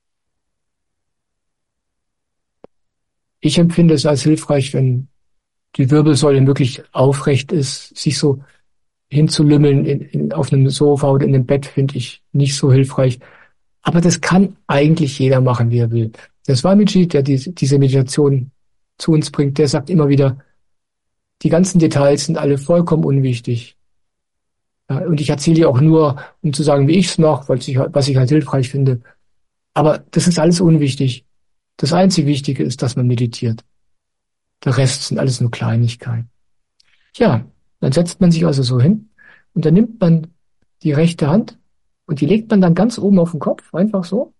Ich empfinde es als hilfreich, wenn die Wirbelsäule wirklich aufrecht ist. Sich so hinzulümmeln auf einem Sofa oder in einem Bett finde ich nicht so hilfreich. Aber das kann eigentlich jeder machen, wie er will. Der Swamiji, der diese Meditation zu uns bringt, der sagt immer wieder, die ganzen Details sind alle vollkommen unwichtig. Ja, und ich erzähle dir auch nur, um zu sagen, wie ich es mache, was ich halt hilfreich finde. Aber das ist alles unwichtig. Das einzig Wichtige ist, dass man meditiert. Der Rest sind alles nur Kleinigkeiten. Ja, dann setzt man sich also so hin und dann nimmt man die rechte Hand und die legt man dann ganz oben auf den Kopf, einfach so.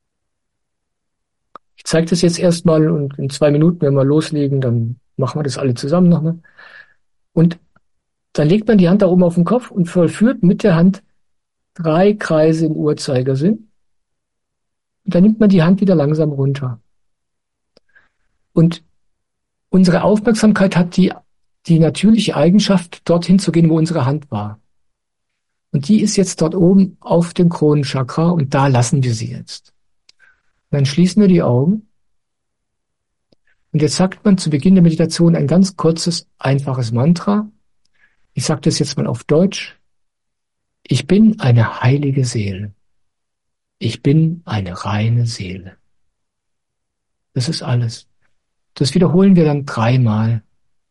Ich zeige das jetzt erstmal und in 2 Minuten, wenn wir loslegen, dann machen wir das alle zusammen nochmal. Und dann legt man die Hand da oben auf den Kopf und vollführt mit der Hand 3 Kreise im Uhrzeigersinn. Und dann nimmt man die Hand wieder langsam runter. Und unsere Aufmerksamkeit hat die natürliche Eigenschaft, dorthin zu gehen, wo unsere Hand war. Und die ist jetzt dort oben auf dem Kronenchakra und da lassen wir sie jetzt. Und dann schließen wir die Augen. Und jetzt sagt man zu Beginn der Meditation ein ganz kurzes, einfaches Mantra. Ich sage das jetzt mal auf Deutsch. Ich bin eine heilige Seele. Ich bin eine reine Seele. Das ist alles. Das wiederholen wir dann 3-mal.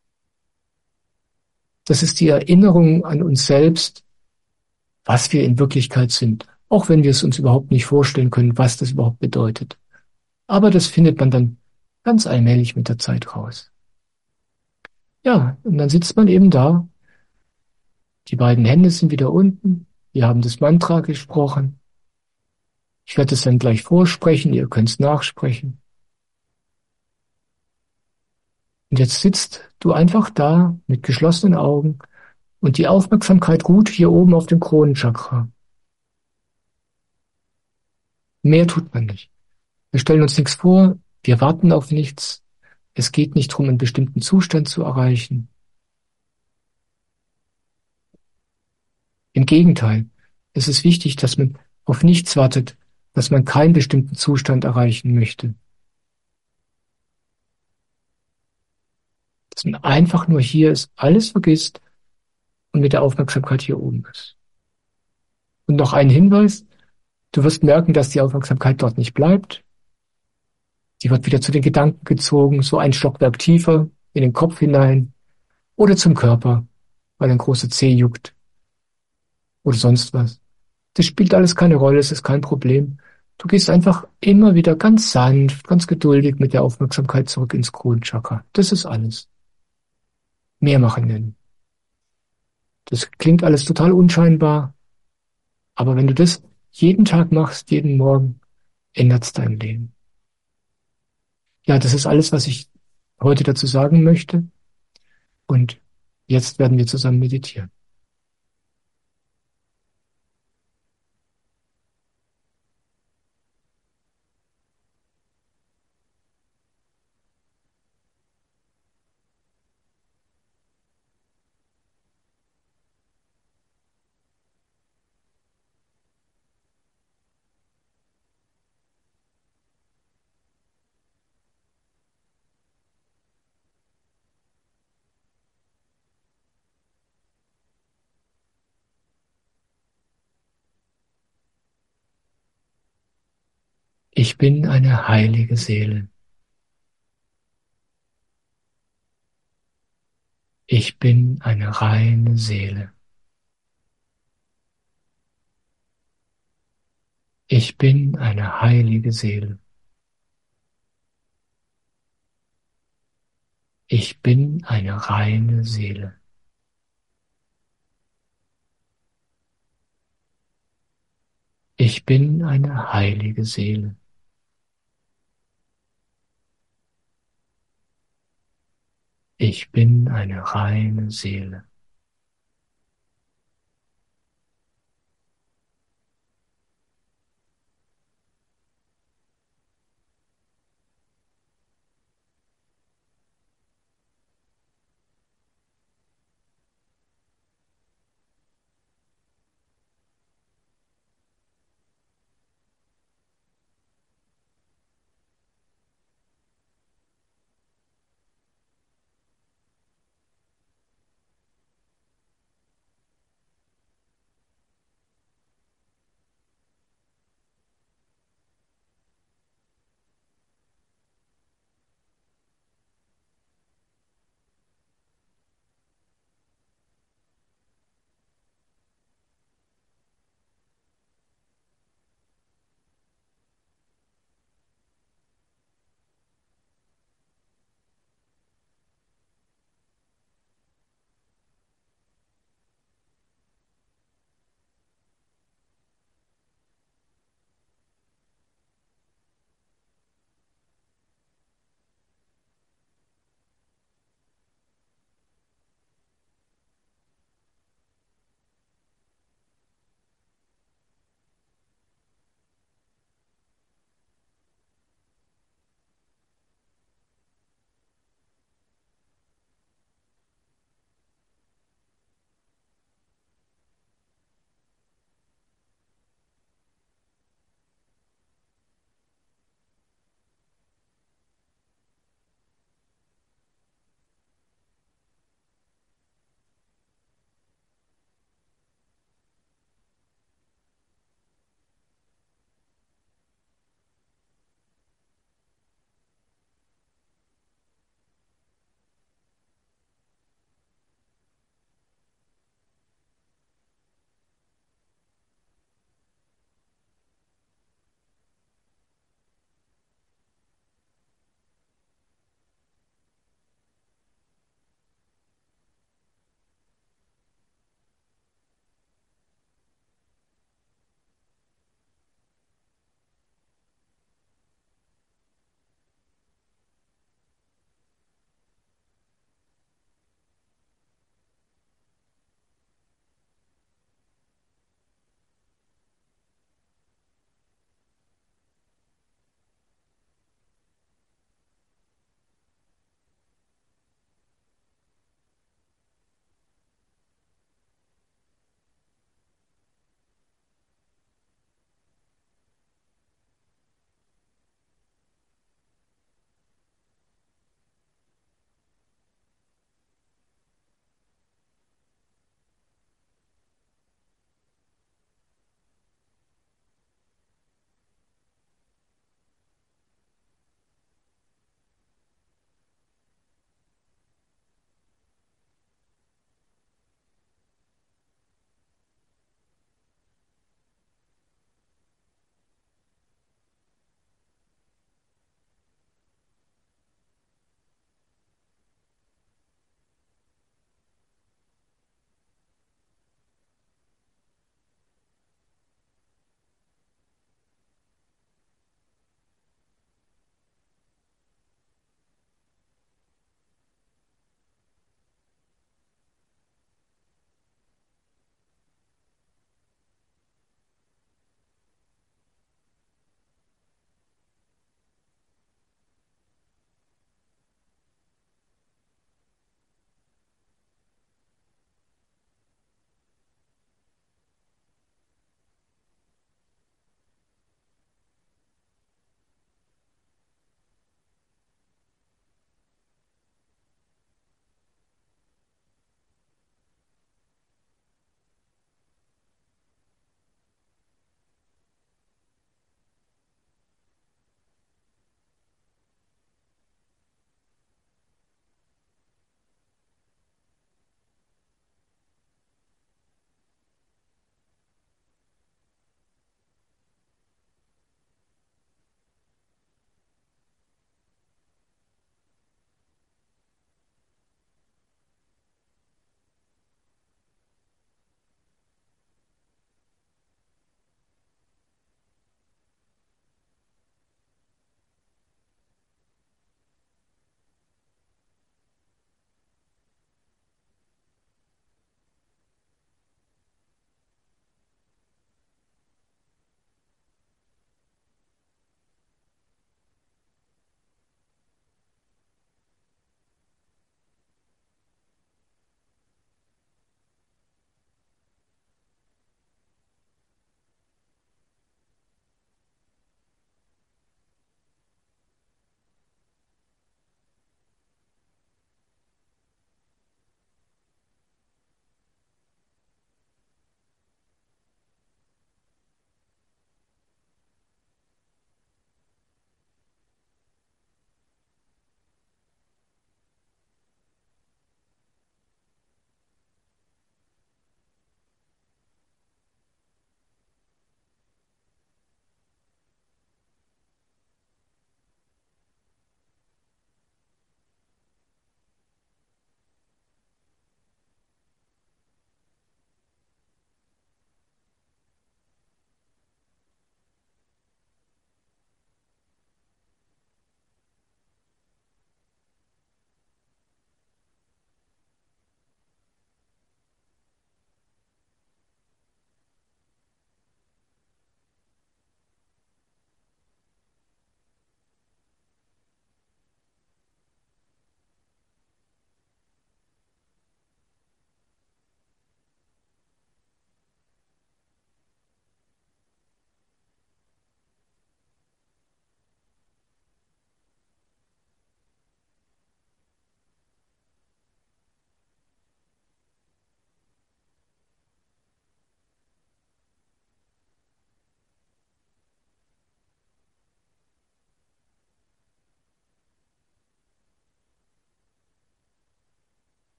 Das ist die Erinnerung an uns selbst, was wir in Wirklichkeit sind. Auch wenn wir es uns überhaupt nicht vorstellen können, was das überhaupt bedeutet. Aber das findet man dann ganz allmählich mit der Zeit raus. Ja, und dann sitzt man eben da. Die beiden Hände sind wieder unten. Wir haben das Mantra gesprochen. Ich werde es dann gleich vorsprechen. Ihr könnt es nachsprechen. Und jetzt sitzt du einfach da mit geschlossenen Augen und die Aufmerksamkeit ruht hier oben auf dem Kronenchakra. Mehr tut man nicht. Wir stellen uns nichts vor. Wir warten auf nichts. Es geht nicht darum, einen bestimmten Zustand zu erreichen. Im Gegenteil, es ist wichtig, dass man auf nichts wartet, dass man keinen bestimmten Zustand erreichen möchte. Dass man einfach nur hier ist, alles vergisst und mit der Aufmerksamkeit hier oben ist. Und noch ein Hinweis, du wirst merken, dass die Aufmerksamkeit dort nicht bleibt. Die wird wieder zu den Gedanken gezogen, so ein Stockwerk tiefer, in den Kopf hinein oder zum Körper, weil ein großer Zeh juckt oder sonst was. Das spielt alles keine Rolle, es ist kein Problem. Du gehst einfach immer wieder ganz sanft, ganz geduldig mit der Aufmerksamkeit zurück ins Kronenchakra. Das ist alles. Mehr machen wir nicht. Das klingt alles total unscheinbar, aber wenn du das jeden Tag machst, jeden Morgen, ändert's dein Leben. Ja, das ist alles, was ich heute dazu sagen möchte. Und jetzt werden wir zusammen meditieren. Ich bin eine heilige Seele. Ich bin eine reine Seele. Ich bin eine heilige Seele. Ich bin eine reine Seele. Ich bin eine heilige Seele. Ich bin eine reine Seele.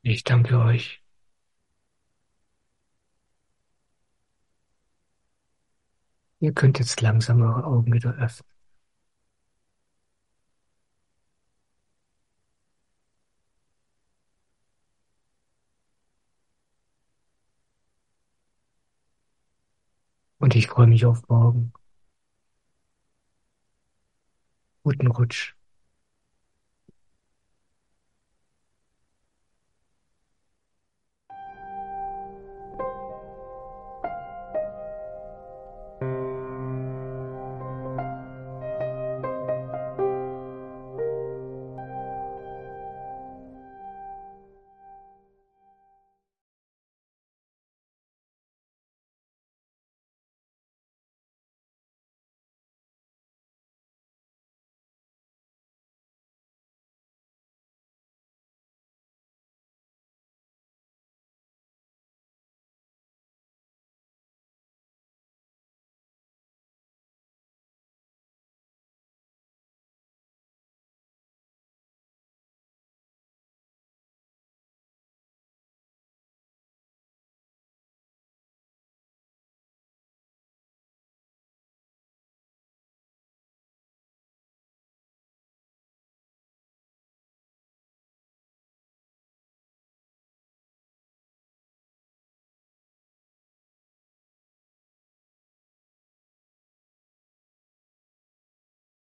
Ich danke euch. Ihr könnt jetzt langsam eure Augen wieder öffnen. Und ich freue mich auf morgen. Guten Rutsch.